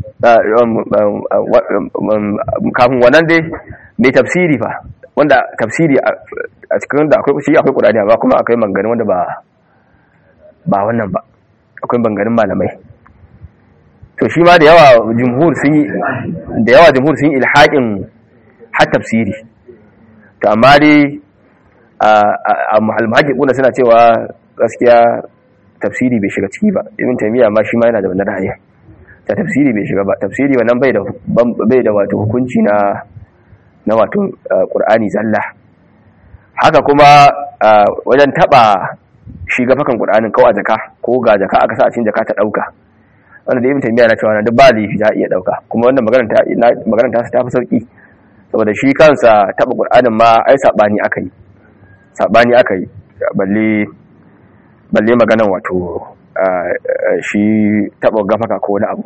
Kafin wannan dai mai tafsiri fa, wanda tafsiri a cikin da akwai shi akwai Qur'ani amma kuma akwai manganin wanda ba ba wannan ba. Akwai bangarin malamai. To shi ma da yawa jumhur sun yi da yawa jumhur sun yi ilhaqin har tafsiri. to amma dai a al-muhaqqiquna suna cewa gaskiya tafsiri bai shiga ciki ba. Ibn Taymiyyah ma shi ma yana da wannan ra'ayi ta tafsiri bai shiga ba. Tafsiri wannan bai da bai da wato hukunci na na wato Qur'ani zalla. Haka kuma wajen taba shi gafakan Qur'anin kawai jaka ko ga jaka aka sa a cikin jaka ta dauka, wanda da Ibn Taymiyyah na cewa wannan duk ba laifi za iya dauka, kuma wannan maganar ta maganar ta ta fi sauki saboda shi kansa taba Qur'anin ma ai sabani akai sabani akai balle balle maganar wato shi taba gafaka ko wani abu.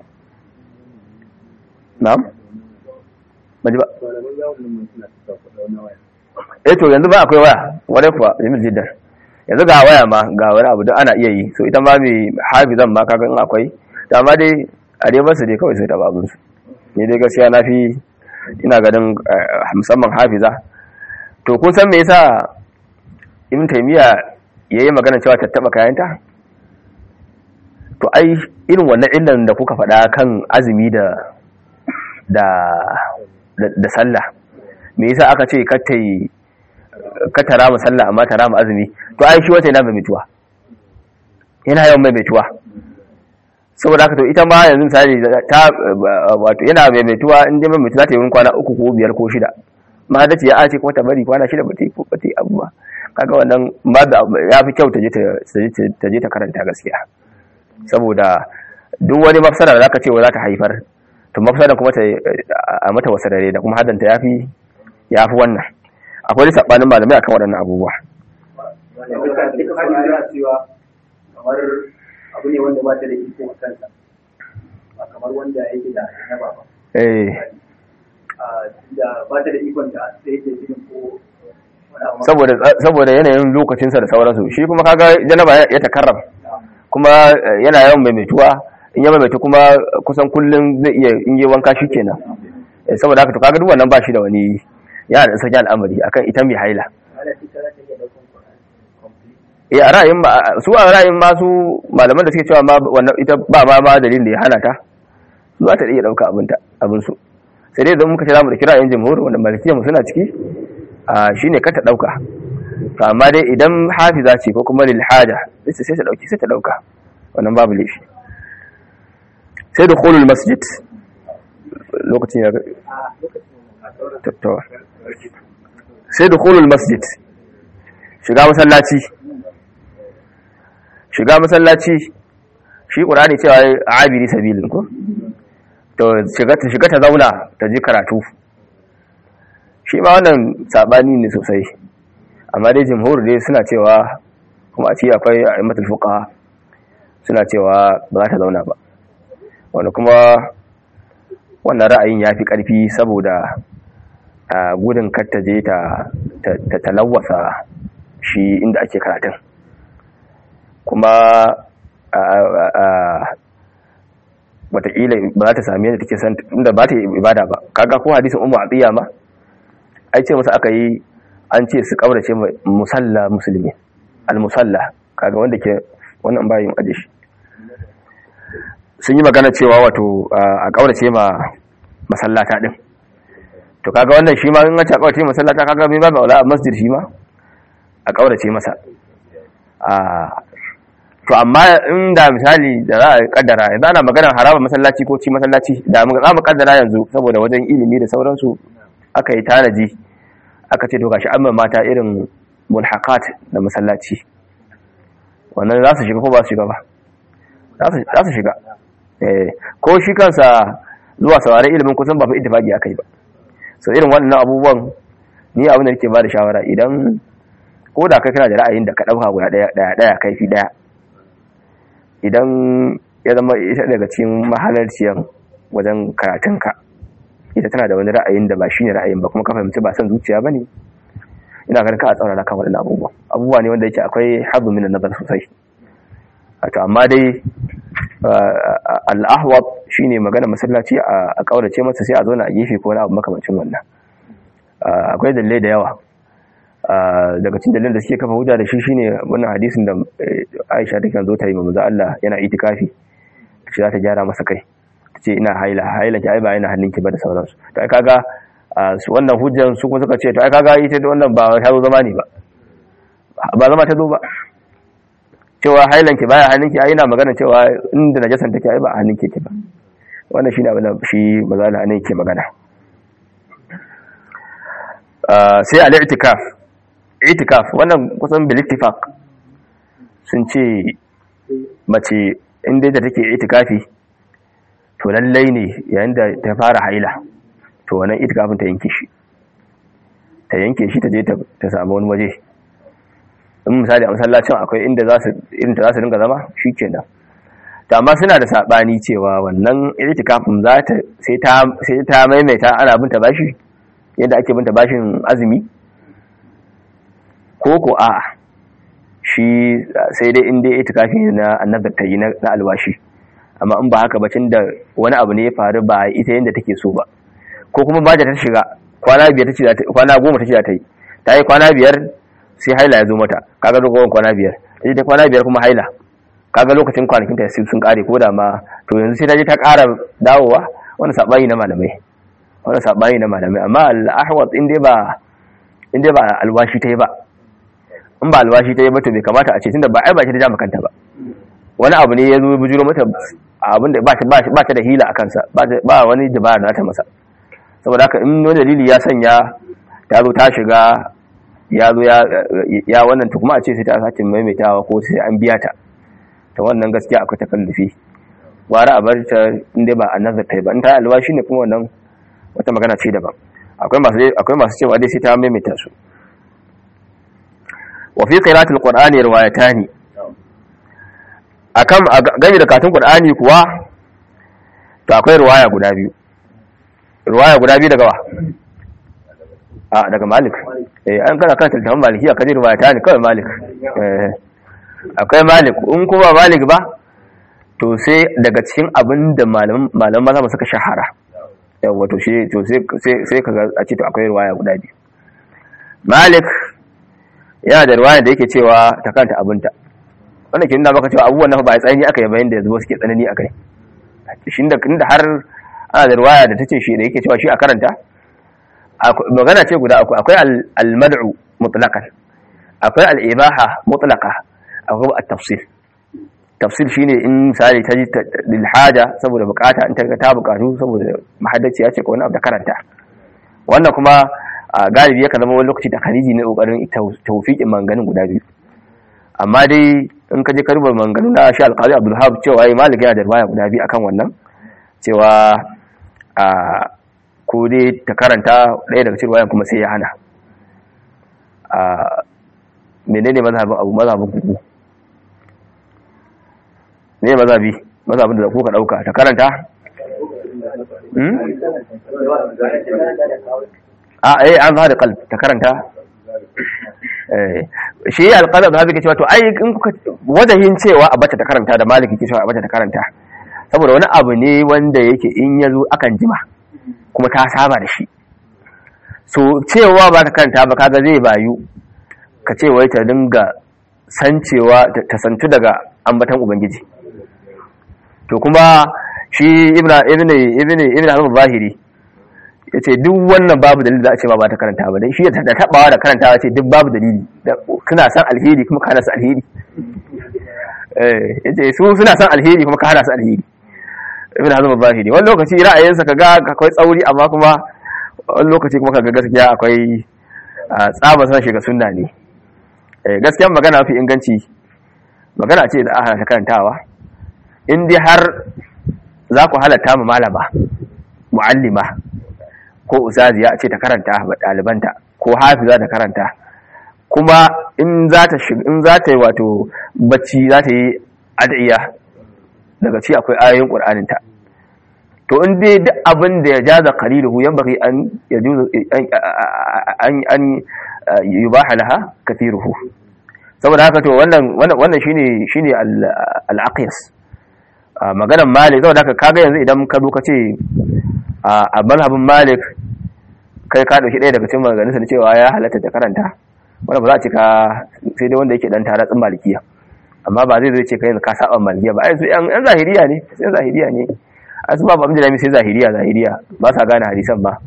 Na'am baji ba eh to yanzu ba akwai waya wale kuwa jamil jiddan, yanzu ga waya ma ga wani abu da ana iya yi, so ita ma mai hafizan ma kaga in akwai, da ma dai a dai basu dai kawai sai ta babun su. Ni dai gaskiya na fi ina ganin musamman hafiza. To kun san me yasa Ibn Taymiyyah yayi magana cewa tattaba kayanta? To ai irin wannan illan da kuka faɗa kan azumi da da da sallah, me yasa aka ce ka tai ka tara mu sallah amma tara mu azumi? To ai shi wata yana mai mutuwa, yana yawan mai mutuwa, saboda haka to ita ma yanzu misali ta wato yana mai mutuwa in dai mai mutuwa ta yi kwana uku ko biyar ko shida, ma da ce ya ce kuma ta bari kwana shida ba ta yi ko ba ta yi abuwa, kaga wannan ma ya fi kyau ta je ta je ta karanta gaskiya, saboda duk wani mafsada da zaka ce wa za ta haifar, to mafsada kuma ta a mata wasarare da kuma haddanta yafi yafi wannan. Akwai da sabanin malamai akan waɗannan abubuwa. Kamar abu ne wanda ba ta da iko a kansa, ba kamar wanda yake da annaba ba. Eh. Da ba ta da ikon da sai ke jinin ko saboda saboda yanayin lokacinsa da sauransu, shi kuma kaga janaba ya takarram kuma yana yawan maimaituwa, in ya maimaitu kuma kusan kullum zai iya in yi wanka shi kenan, saboda haka to kaga duk wannan ba shi da wani yana da sauƙin al'amari akan ita mai haila. Eh a ra'ayin ba su a ra'ayin ma su malaman da suke cewa ma wannan ita ba ma ma dalilin da ya hana ta, su za ta iya dauka abin ta abin su, sai dai idan muka ce zamu da kira yan jamhuri wanda malikiya mu suna ciki a shine ka ta dauka, to amma dai idan hafiza ce ko kuma lil haja sai ta dauki sai ta dauka, wannan babu laifi. Sai dukhulul masjid lokacin ya tattawa sai dukhulul masjid shiga masallaci shiga masallaci shi Qur'ani cewa abiri sabilin ko to shiga ta shiga ta zauna ta ji karatu, shi ma wannan sabani ne sosai, amma dai jumhur dai suna cewa, kuma a ce akwai a'immatul fuqaha suna cewa ba za ta zauna ba, wanda kuma wannan ra'ayin ya fi ƙarfi saboda gudun kar ta je ta talawasa shi inda ake karatun, kuma wataƙila ba za ta sami yadda take san inda ba ta yi ibada ba. Kaga ko hadisin Ummu Atiya ma ai ce masa aka yi an ce su kaurace musalla musulmi al-musalla, kaga wanda ke wannan bayin aje shi sun yi magana cewa wato a kaurace ma masallata din, to kaga wannan shi ma in an ce a kaurace masallata kaga me ba wala masjid shi ma a kaurace masa. a to amma inda misali da za a kaddara yanzu ana maganar harabar masallaci ko ci masallaci, da za mu kaddara yanzu saboda wajen ilimi da sauransu aka yi tanaji aka ce to gashi amma mata irin mulhaqat da masallaci, wannan za su shiga ko ba su shiga ba? Za su shiga. Ko shi kansa zuwa saurari ilimin kusan ba fi ittifaqi akai ba, so irin wannan abubuwan ni abin da nake ba da shawara, idan ko da kai kana da ra'ayin da ka dauka guda daya daya daya kaifi daya, idan ya zama ita daga cikin mahalarciyar wajen karatunka ita tana da wani ra'ayin da ba shine ra'ayin ba, kuma ka fahimci ba san zuciya bane, ina ganin ka a tsaurara kan waɗannan abubuwa abubuwa ne wanda yake akwai habu min nazar sosai. To amma dai al-ahwab shine magana masallaci a kaurace masa sai a zo na a gefe ko wani abu makamancin wannan. Akwai dalilai da yawa, daga cikin dalilan da suke kafa hujja da shi shine wannan hadisin da Aisha take zo ta yi manzo Allah yana itikafi, ce za ta gyara masa kai, tace ina haila haila ki ai ba yana hannunki ba da sauransu. To ai kaga wannan hujjan su kuma suka ce to ai kaga ita da wannan ba ta zo zama ne ba ba zama ta zo ba cewa hailanki baya hannunki ai ina magana cewa inda najasan take ai ba hannunki ke ba wannan shine abin da shi mazala ne yake magana sai al-i'tikaf i'tikaf wannan kusan bil ittifaq sun ce mace inda da take i'tikafi to lallai ne yayin da ta fara haila to wannan itikafin ta yanke shi ta yanke shi ta je ta samu wani waje in misali a masallacin akwai inda za su irin ta za su dinga zama shikenan to amma suna da sabani cewa wannan itikafin za ta sai ta sai ta maimaita ana binta bashi yadda ake binta bashin azumi ko ko a shi sai dai inda itikafi na annabi ta yi na alwashi amma in ba haka bacin da wani abu ne ya faru ba ita yadda take so ba ko kuma ba ta shiga kwana biyar ta ce kwana goma ta ce ta yi ta yi kwana biyar sai haila ya zo mata kaga dogon kwana biyar sai ta kwana biyar kuma haila kaga lokacin kwanakin ta sun kare ko da ma to yanzu sai ta je ta ƙara dawowa wannan sabani na malamai wannan sabani na malamai amma al-ahwat in dai ba in dai ba alwashi ta yi ba in ba alwashi ta yi ba to bai kamata a ce tunda ba ai ba ta da makanta ba wani abu ne ya zo bujuro mata abin da ba ta da hila a kansa ba wani dabara na ta masa saboda haka in wani dalili ya sanya ta zo ta shiga ya zo ya wannan to kuma a ce sai ta sace maimaitawa ko sai an biya ta ta wannan gaskiya akwai takallufi gwara a bar ta inda ba a nazar ta yi ba in ta alwashi ne kuma wannan wata magana ce daban akwai masu akwai masu cewa dai sai ta maimaita su wa fi qira'atil qur'ani riwayatani akan gani da katun Qur'ani kuwa to akwai riwaya guda biyu riwaya guda biyu daga wa a daga Malik eh an kana kan tiltawan Maliki aka ji riwaya ta ne kawai Malik eh akwai Malik in kuma Malik ba to sai daga cikin abin da malaman malaman maza suka shahara yawa to shi to sai sai kaga a ce to akwai riwaya guda biyu Malik yana da riwaya da yake cewa ta kanta abinta wanda ke nuna maka cewa abubuwan nan ba ya tsani aka yi bayan da yanzu suke tsanani a kai shi da inda har ana da riwaya da tace shi da yake cewa shi a karanta magana ce guda uku akwai al-mad'u mutlaqan akwai al-ibaha mutlaqa akwai at-tafsil tafsil shine in misali ta ji lil haja saboda bukata in ta ga ta bukatu saboda mahaddaci ya ce ko wani abu da karanta wannan kuma galibi yakan zama wani lokaci da khariji ne kokarin tawfiqin manganin guda biyu amma dai in ka je ka rubuta manganu na shi alƙali Abdul Wahhab cewa ai Malik yana da riwaya guda biyu akan wannan cewa a ko dai ta karanta ɗaya daga cikin riwayan kuma sai ya hana a menene mazhabin Abu mazhabin kuku ne mazhabi mazhabin da ku ka dauka ta karanta hmm a eh an zahar qalb ta karanta shi alƙalar da ke cewa to ai in kuka wajahin cewa a bata ta karanta da maliki ke cewa a bata ta karanta saboda wani abu ne wanda yake in ya zo akan jima kuma ta saba da shi so cewa ba ta karanta ba kaga zai bayu ka ce wai ta dinga sancewa ta santu daga ambatan ubangiji to kuma shi ibnu ibnu ibnu ibnu al-zahiri yace duk wannan babu dalili za a ce ma ba ta karanta ba dan shi da tabawa da karantawa ce duk babu dalili suna san alheri kuma kana san alheri eh yace su suna san alheri kuma kana san alheri ibn hazm al-zahiri wani lokaci ra'ayinsa kaga akwai tsauri amma kuma wani lokaci kuma kaga gaskiya akwai tsaba san shiga sunna ne eh gaskiya magana mafi inganci magana ce da aka karantawa in dai har za ku halatta mu malama muallima ko usaziya ce ta karanta ba ɗalibanta ko hafiza ta karanta kuma in za ta in za ta yi wato bacci za ta yi ad'iya daga ci akwai ayoyin Qur'anin ta to in dai duk abin da ya jaza qaliluhu yanbaghi an yajuzu an an yubaha laha kathiruhu saboda haka to wannan wannan shine shine al-aqyas maganar Malik saboda haka kaga yanzu idan ka zo ka ce a mazhabin Malik kai ka dauki ɗaya daga cikin maganganunsa na cewa ya halatta ta karanta wanda ba za a ce ka sai dai wanda yake dan taratsin malikiya amma ba zai zo ce kai ka saba malikiya ba ai su yan zahiriya ne sai zahiriya ne asu babu abin da sai zahiriya zahiriya ba sa gane hadisan ba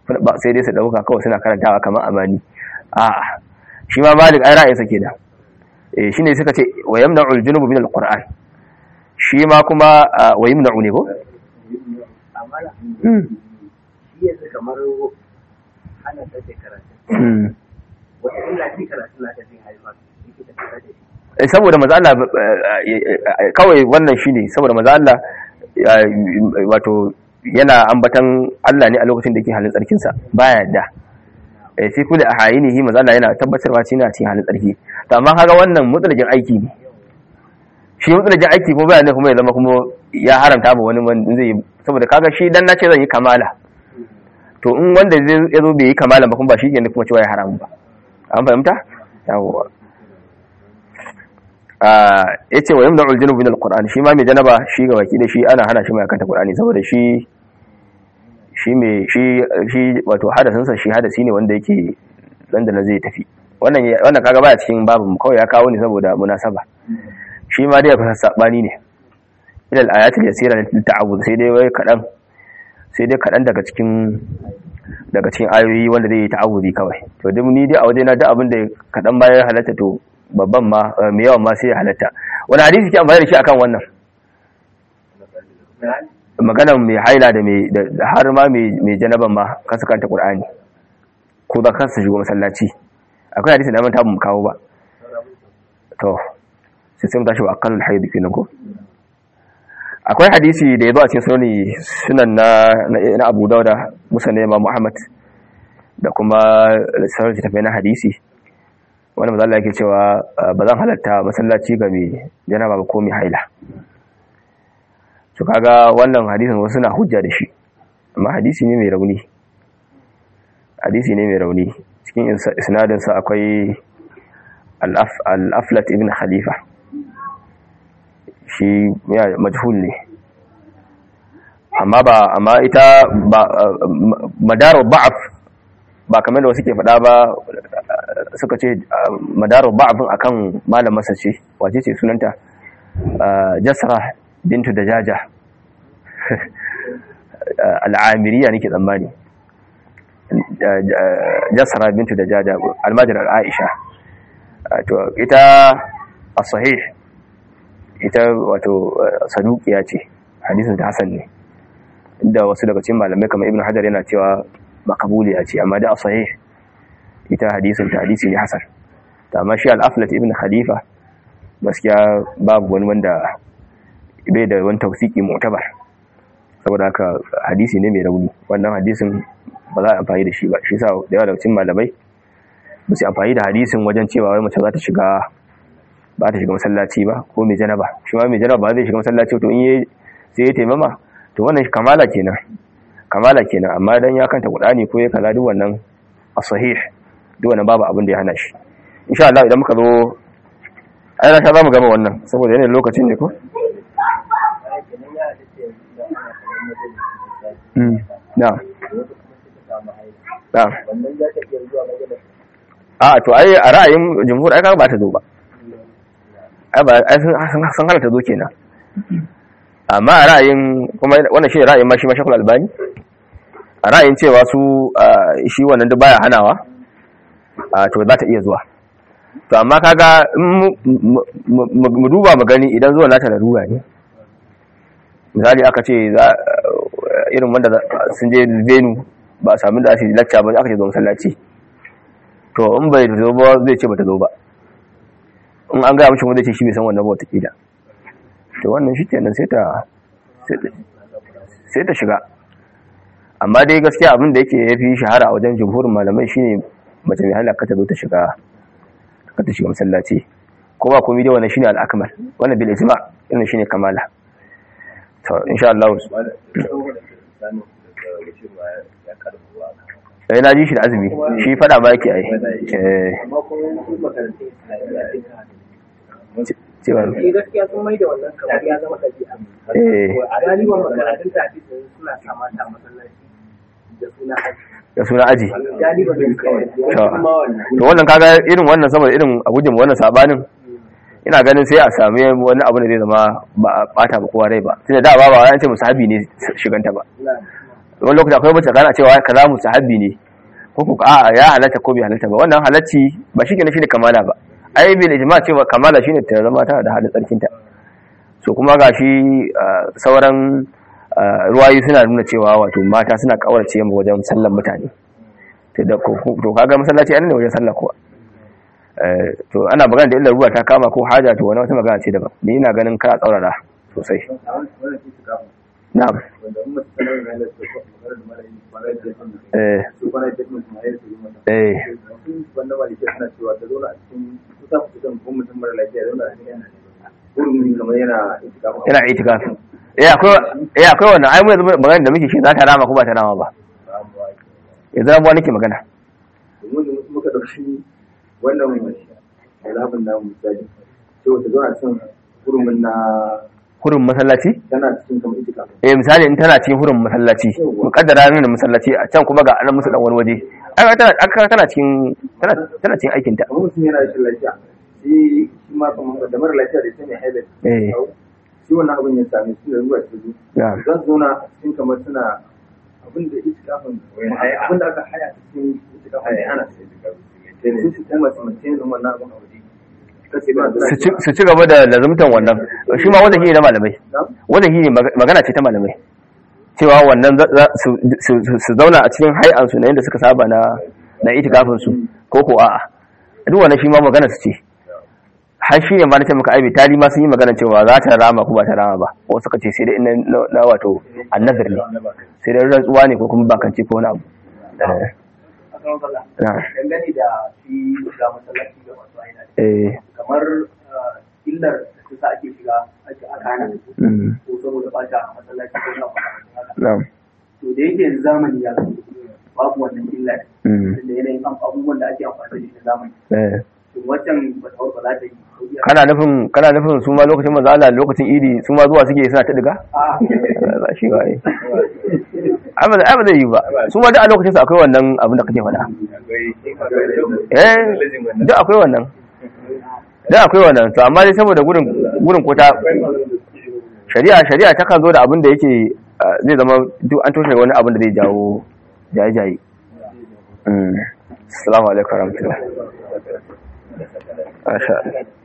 sai dai su dauka kawai suna karantawa kamar amani a'a shi ma Malik ai ra'ayinsa kenan eh shine suka ce wa yamna'ul junubu min alquran shi ma kuma wa yamna'u ne ko amala shi yanzu kamar ana tace karatu wata illa ce karatu na tace haifa yake da karatu eh saboda manzo Allah kawai wannan shine saboda manzo Allah wato yana ambatan Allah ne a lokacin da yake halin tsarkin sa baya da eh sai kullu ahayinihi manzo Allah yana tabbatarwa cewa yana cikin halin tsarki to amma kaga wannan mutlaqin aiki ne shi mutlaqin aiki ko baya ne kuma ya zama kuma ya haramta ba wani wanda zai saboda kaga shi dan nace zan yi kamala to in wanda zai zo bai yi kamala ba kuma ba shi ne kuma cewa ya haramu ba an fahimta yawa ya ce wa yamna uljunubu min alquran shi ma mai janaba shi ga baki da shi ana hana shi mai akanta qur'ani saboda shi shi mai shi shi wato hadasin sa shi hadasi ne wanda yake wanda na zai tafi wannan wannan kaga baya cikin babin kawai ya kawo ne saboda munasaba shi ma dai fa sabani ne ila al-ayatil yasira lil ta'awud sai dai wai kadan sai dai kadan daga cikin daga cikin ayoyi wanda zai yi ta'awudi kawai to duk ni dai a waje na da abin da kadan bayan halatta to babban ma mai yawan ma sai ya halatta wani hadisi ke amfani da shi akan wannan magana mai haila da mai har ma mai janaban ma kasu kanta qur'ani ko da kansu shigo masallaci akwai hadisi da mun ta mu kawo ba to sai sai mu tashi wa aqallul hayd kenan ko akwai hadisi da yazo a cikin sunani sunan na na Abu Dawud musnad Imam Muhammad da kuma sauran tafai na hadisi wanda manzo Allah yake cewa ba zan halatta masallaci ga mai janaba ba ko mai haila to kaga wannan hadisin wasu na hujja da shi amma hadisi ne mai rauni hadisi ne mai rauni cikin isnadin sa akwai al-af al-aflat ibn khalifa shi ya majhul ne amma ba amma ita ba madaru ba'af ba kamar da wasu ke faɗa ba suka ce madaru ba'afin akan malamarsa ce wace ce sunanta jasra bintu dajaja al'amiriya nake tsammani jasra bintu dajaja almajirar aisha to ita as-sahih ita wato saduqiya ce hadisin ta hasan ne inda wasu daga cikin malamai kamar ibnu hajar yana cewa makabuliya ce amma da sahih ita hadisin ta hadisi ne hasan ta amma shi al-aflat ibn khalifa gaskiya babu wani wanda bai da wani tawsiki mu'tabar saboda haka hadisi ne mai rauni wannan hadisin ba za a amfani da shi ba shi yasa da yawa daga cikin malamai ba su amfani da hadisin wajen cewa wai mace za ta shiga ba ta shiga masallaci ba ko mai janaba shi ma mai janaba ba zai shiga masallaci to in yi sai ya taimama to wannan kamala kenan kamala kenan amma dan ya kanta Qur'ani ko ya kaza duk wannan as-sahih duk wannan babu abin da ya hana shi insha Allah idan muka zo ai na sha zamu gama wannan saboda yana lokacin ne ko mm na na a to ai a ra'ayin jumhur ai ka ba ta zo ba ai ba ai sun san hana ta zo kenan amma a ra'ayin kuma wannan shi ra'ayin ma shi mashakul albani a ra'ayin cewa su shi wannan duk baya hanawa to za ta iya zuwa to amma kaga mu duba mu gani idan zuwa nata da ruwa ne misali aka ce irin wanda sun je Venu ba a samu da ake lacca ba aka ce zo masallaci to in bai zo ba zai ce ba ta zo ba in an gaya mishi wanda ce shi bai san wannan ba wata kila to wannan shi kenan sai ta sai ta shiga amma dai gaskiya abin da yake yafi shahara a wajen jumhurin malamai shine mace mai halaka ta zo ta shiga ka ta shiga masallaci ko ba komai dai wannan shine al-akmal wannan bil ijma' wannan shine kamala to insha Allah sai na ji shi da azumi shi fada ba yake ai eh cewa shi gaskiya sun mai da wannan kamar ya zama ɗabi'a. A galiban makarantun tafi suna samata masallaci da suna aji. Da suna aji. Galiban kawai. To wannan kaga irin wannan saboda irin a gujin wannan sabanin ina ganin sai a sami wani abu da zai zama ba a bata ba kowa rai ba. Tunda da ba ba an ce musahabi ne shiganta ba. wani lokaci akwai mace kana cewa kaza mustahabbi ne ko ko a ya halatta ko bai halatta ba, wannan halacci ba shi kenan shine kamala ba. ai bil ijma cewa kamala shine ta zama ta da halin tsarkin ta. So kuma gashi sauran ruwayi suna nuna cewa wato mata suna kawarce mu wajen sallan mutane to da to kaga masallaci an ne wajen sallah kuwa. To ana magana da illa ruwa ta kama ko haja to wani wata magana ce daban. Ni ina ganin ka tsaurara sosai. Na'am. Eh. Eh. Yana itikafi. Eh akwai eh akwai wannan ai mu yanzu magana da muke shi za ta rama ko ba ta rama ba. Yanzu rabuwa nake magana. Muka dauki wannan alabin da mu tsari. To ta zo a cikin hurumin na hurin masallaci? Tana cikin kamar itikafi. Eh misali in tana cikin hurin masallaci, mu kaddara nan da masallaci a can kuma ga anan musu dan wani waje. Ai tana aka tana cikin tana tana cikin aikin ta. Kuma mutum yana rashin lafiya. Shi ma kamar da mara lafiya da take haila. Eh. Shi wannan abin ya same su da ruwa su. Zan zo na cikin kamar suna abin da itikafin abin da aka haya cikin itikafin ana sai itikafi. Sai su kuma su mutum wannan abin a waje. su ci gaba da lazumtan wannan shi ma wanda shi ne na malamai wanda shi ne magana ce ta malamai cewa wannan su zauna a cikin hai'ansu na yadda suka saba na na itikafinsu ko ko a'a duk wannan shi ma magana su ce har shi ne ma na ce maka aibi tali ma sun yi magana cewa za ta rama ko ba ta rama ba wasu suka ce sai dai na wato annazir ne sai dai rantsuwa ne ko kuma bakance ko wani abu dangane da shi ga masallaci da masu aina kamar illar da ta ake shiga ake akana ko saboda bata a masallaci ko na haka to da yake yanzu zamani ya zo babu wannan illar da yanayin abubuwan da ake amfani da zamani to wancan ba ta ba za ta yi kana nufin kana nufin su ma lokacin manzo Allah lokacin idi su ma zuwa suke suna ta diga ba shi ba eh ai ba zai yi ba su ma da a lokacin su akwai wannan abin da kake faɗa eh da akwai wannan da akwai wannan to amma dai saboda gurin gurin kota shari'a shari'a ta kan zo da abin da yake zai zama duk an toshe wani abin da zai jawo jaye-jaye. Assalamu alaikum warahmatullahi. Masha Allah.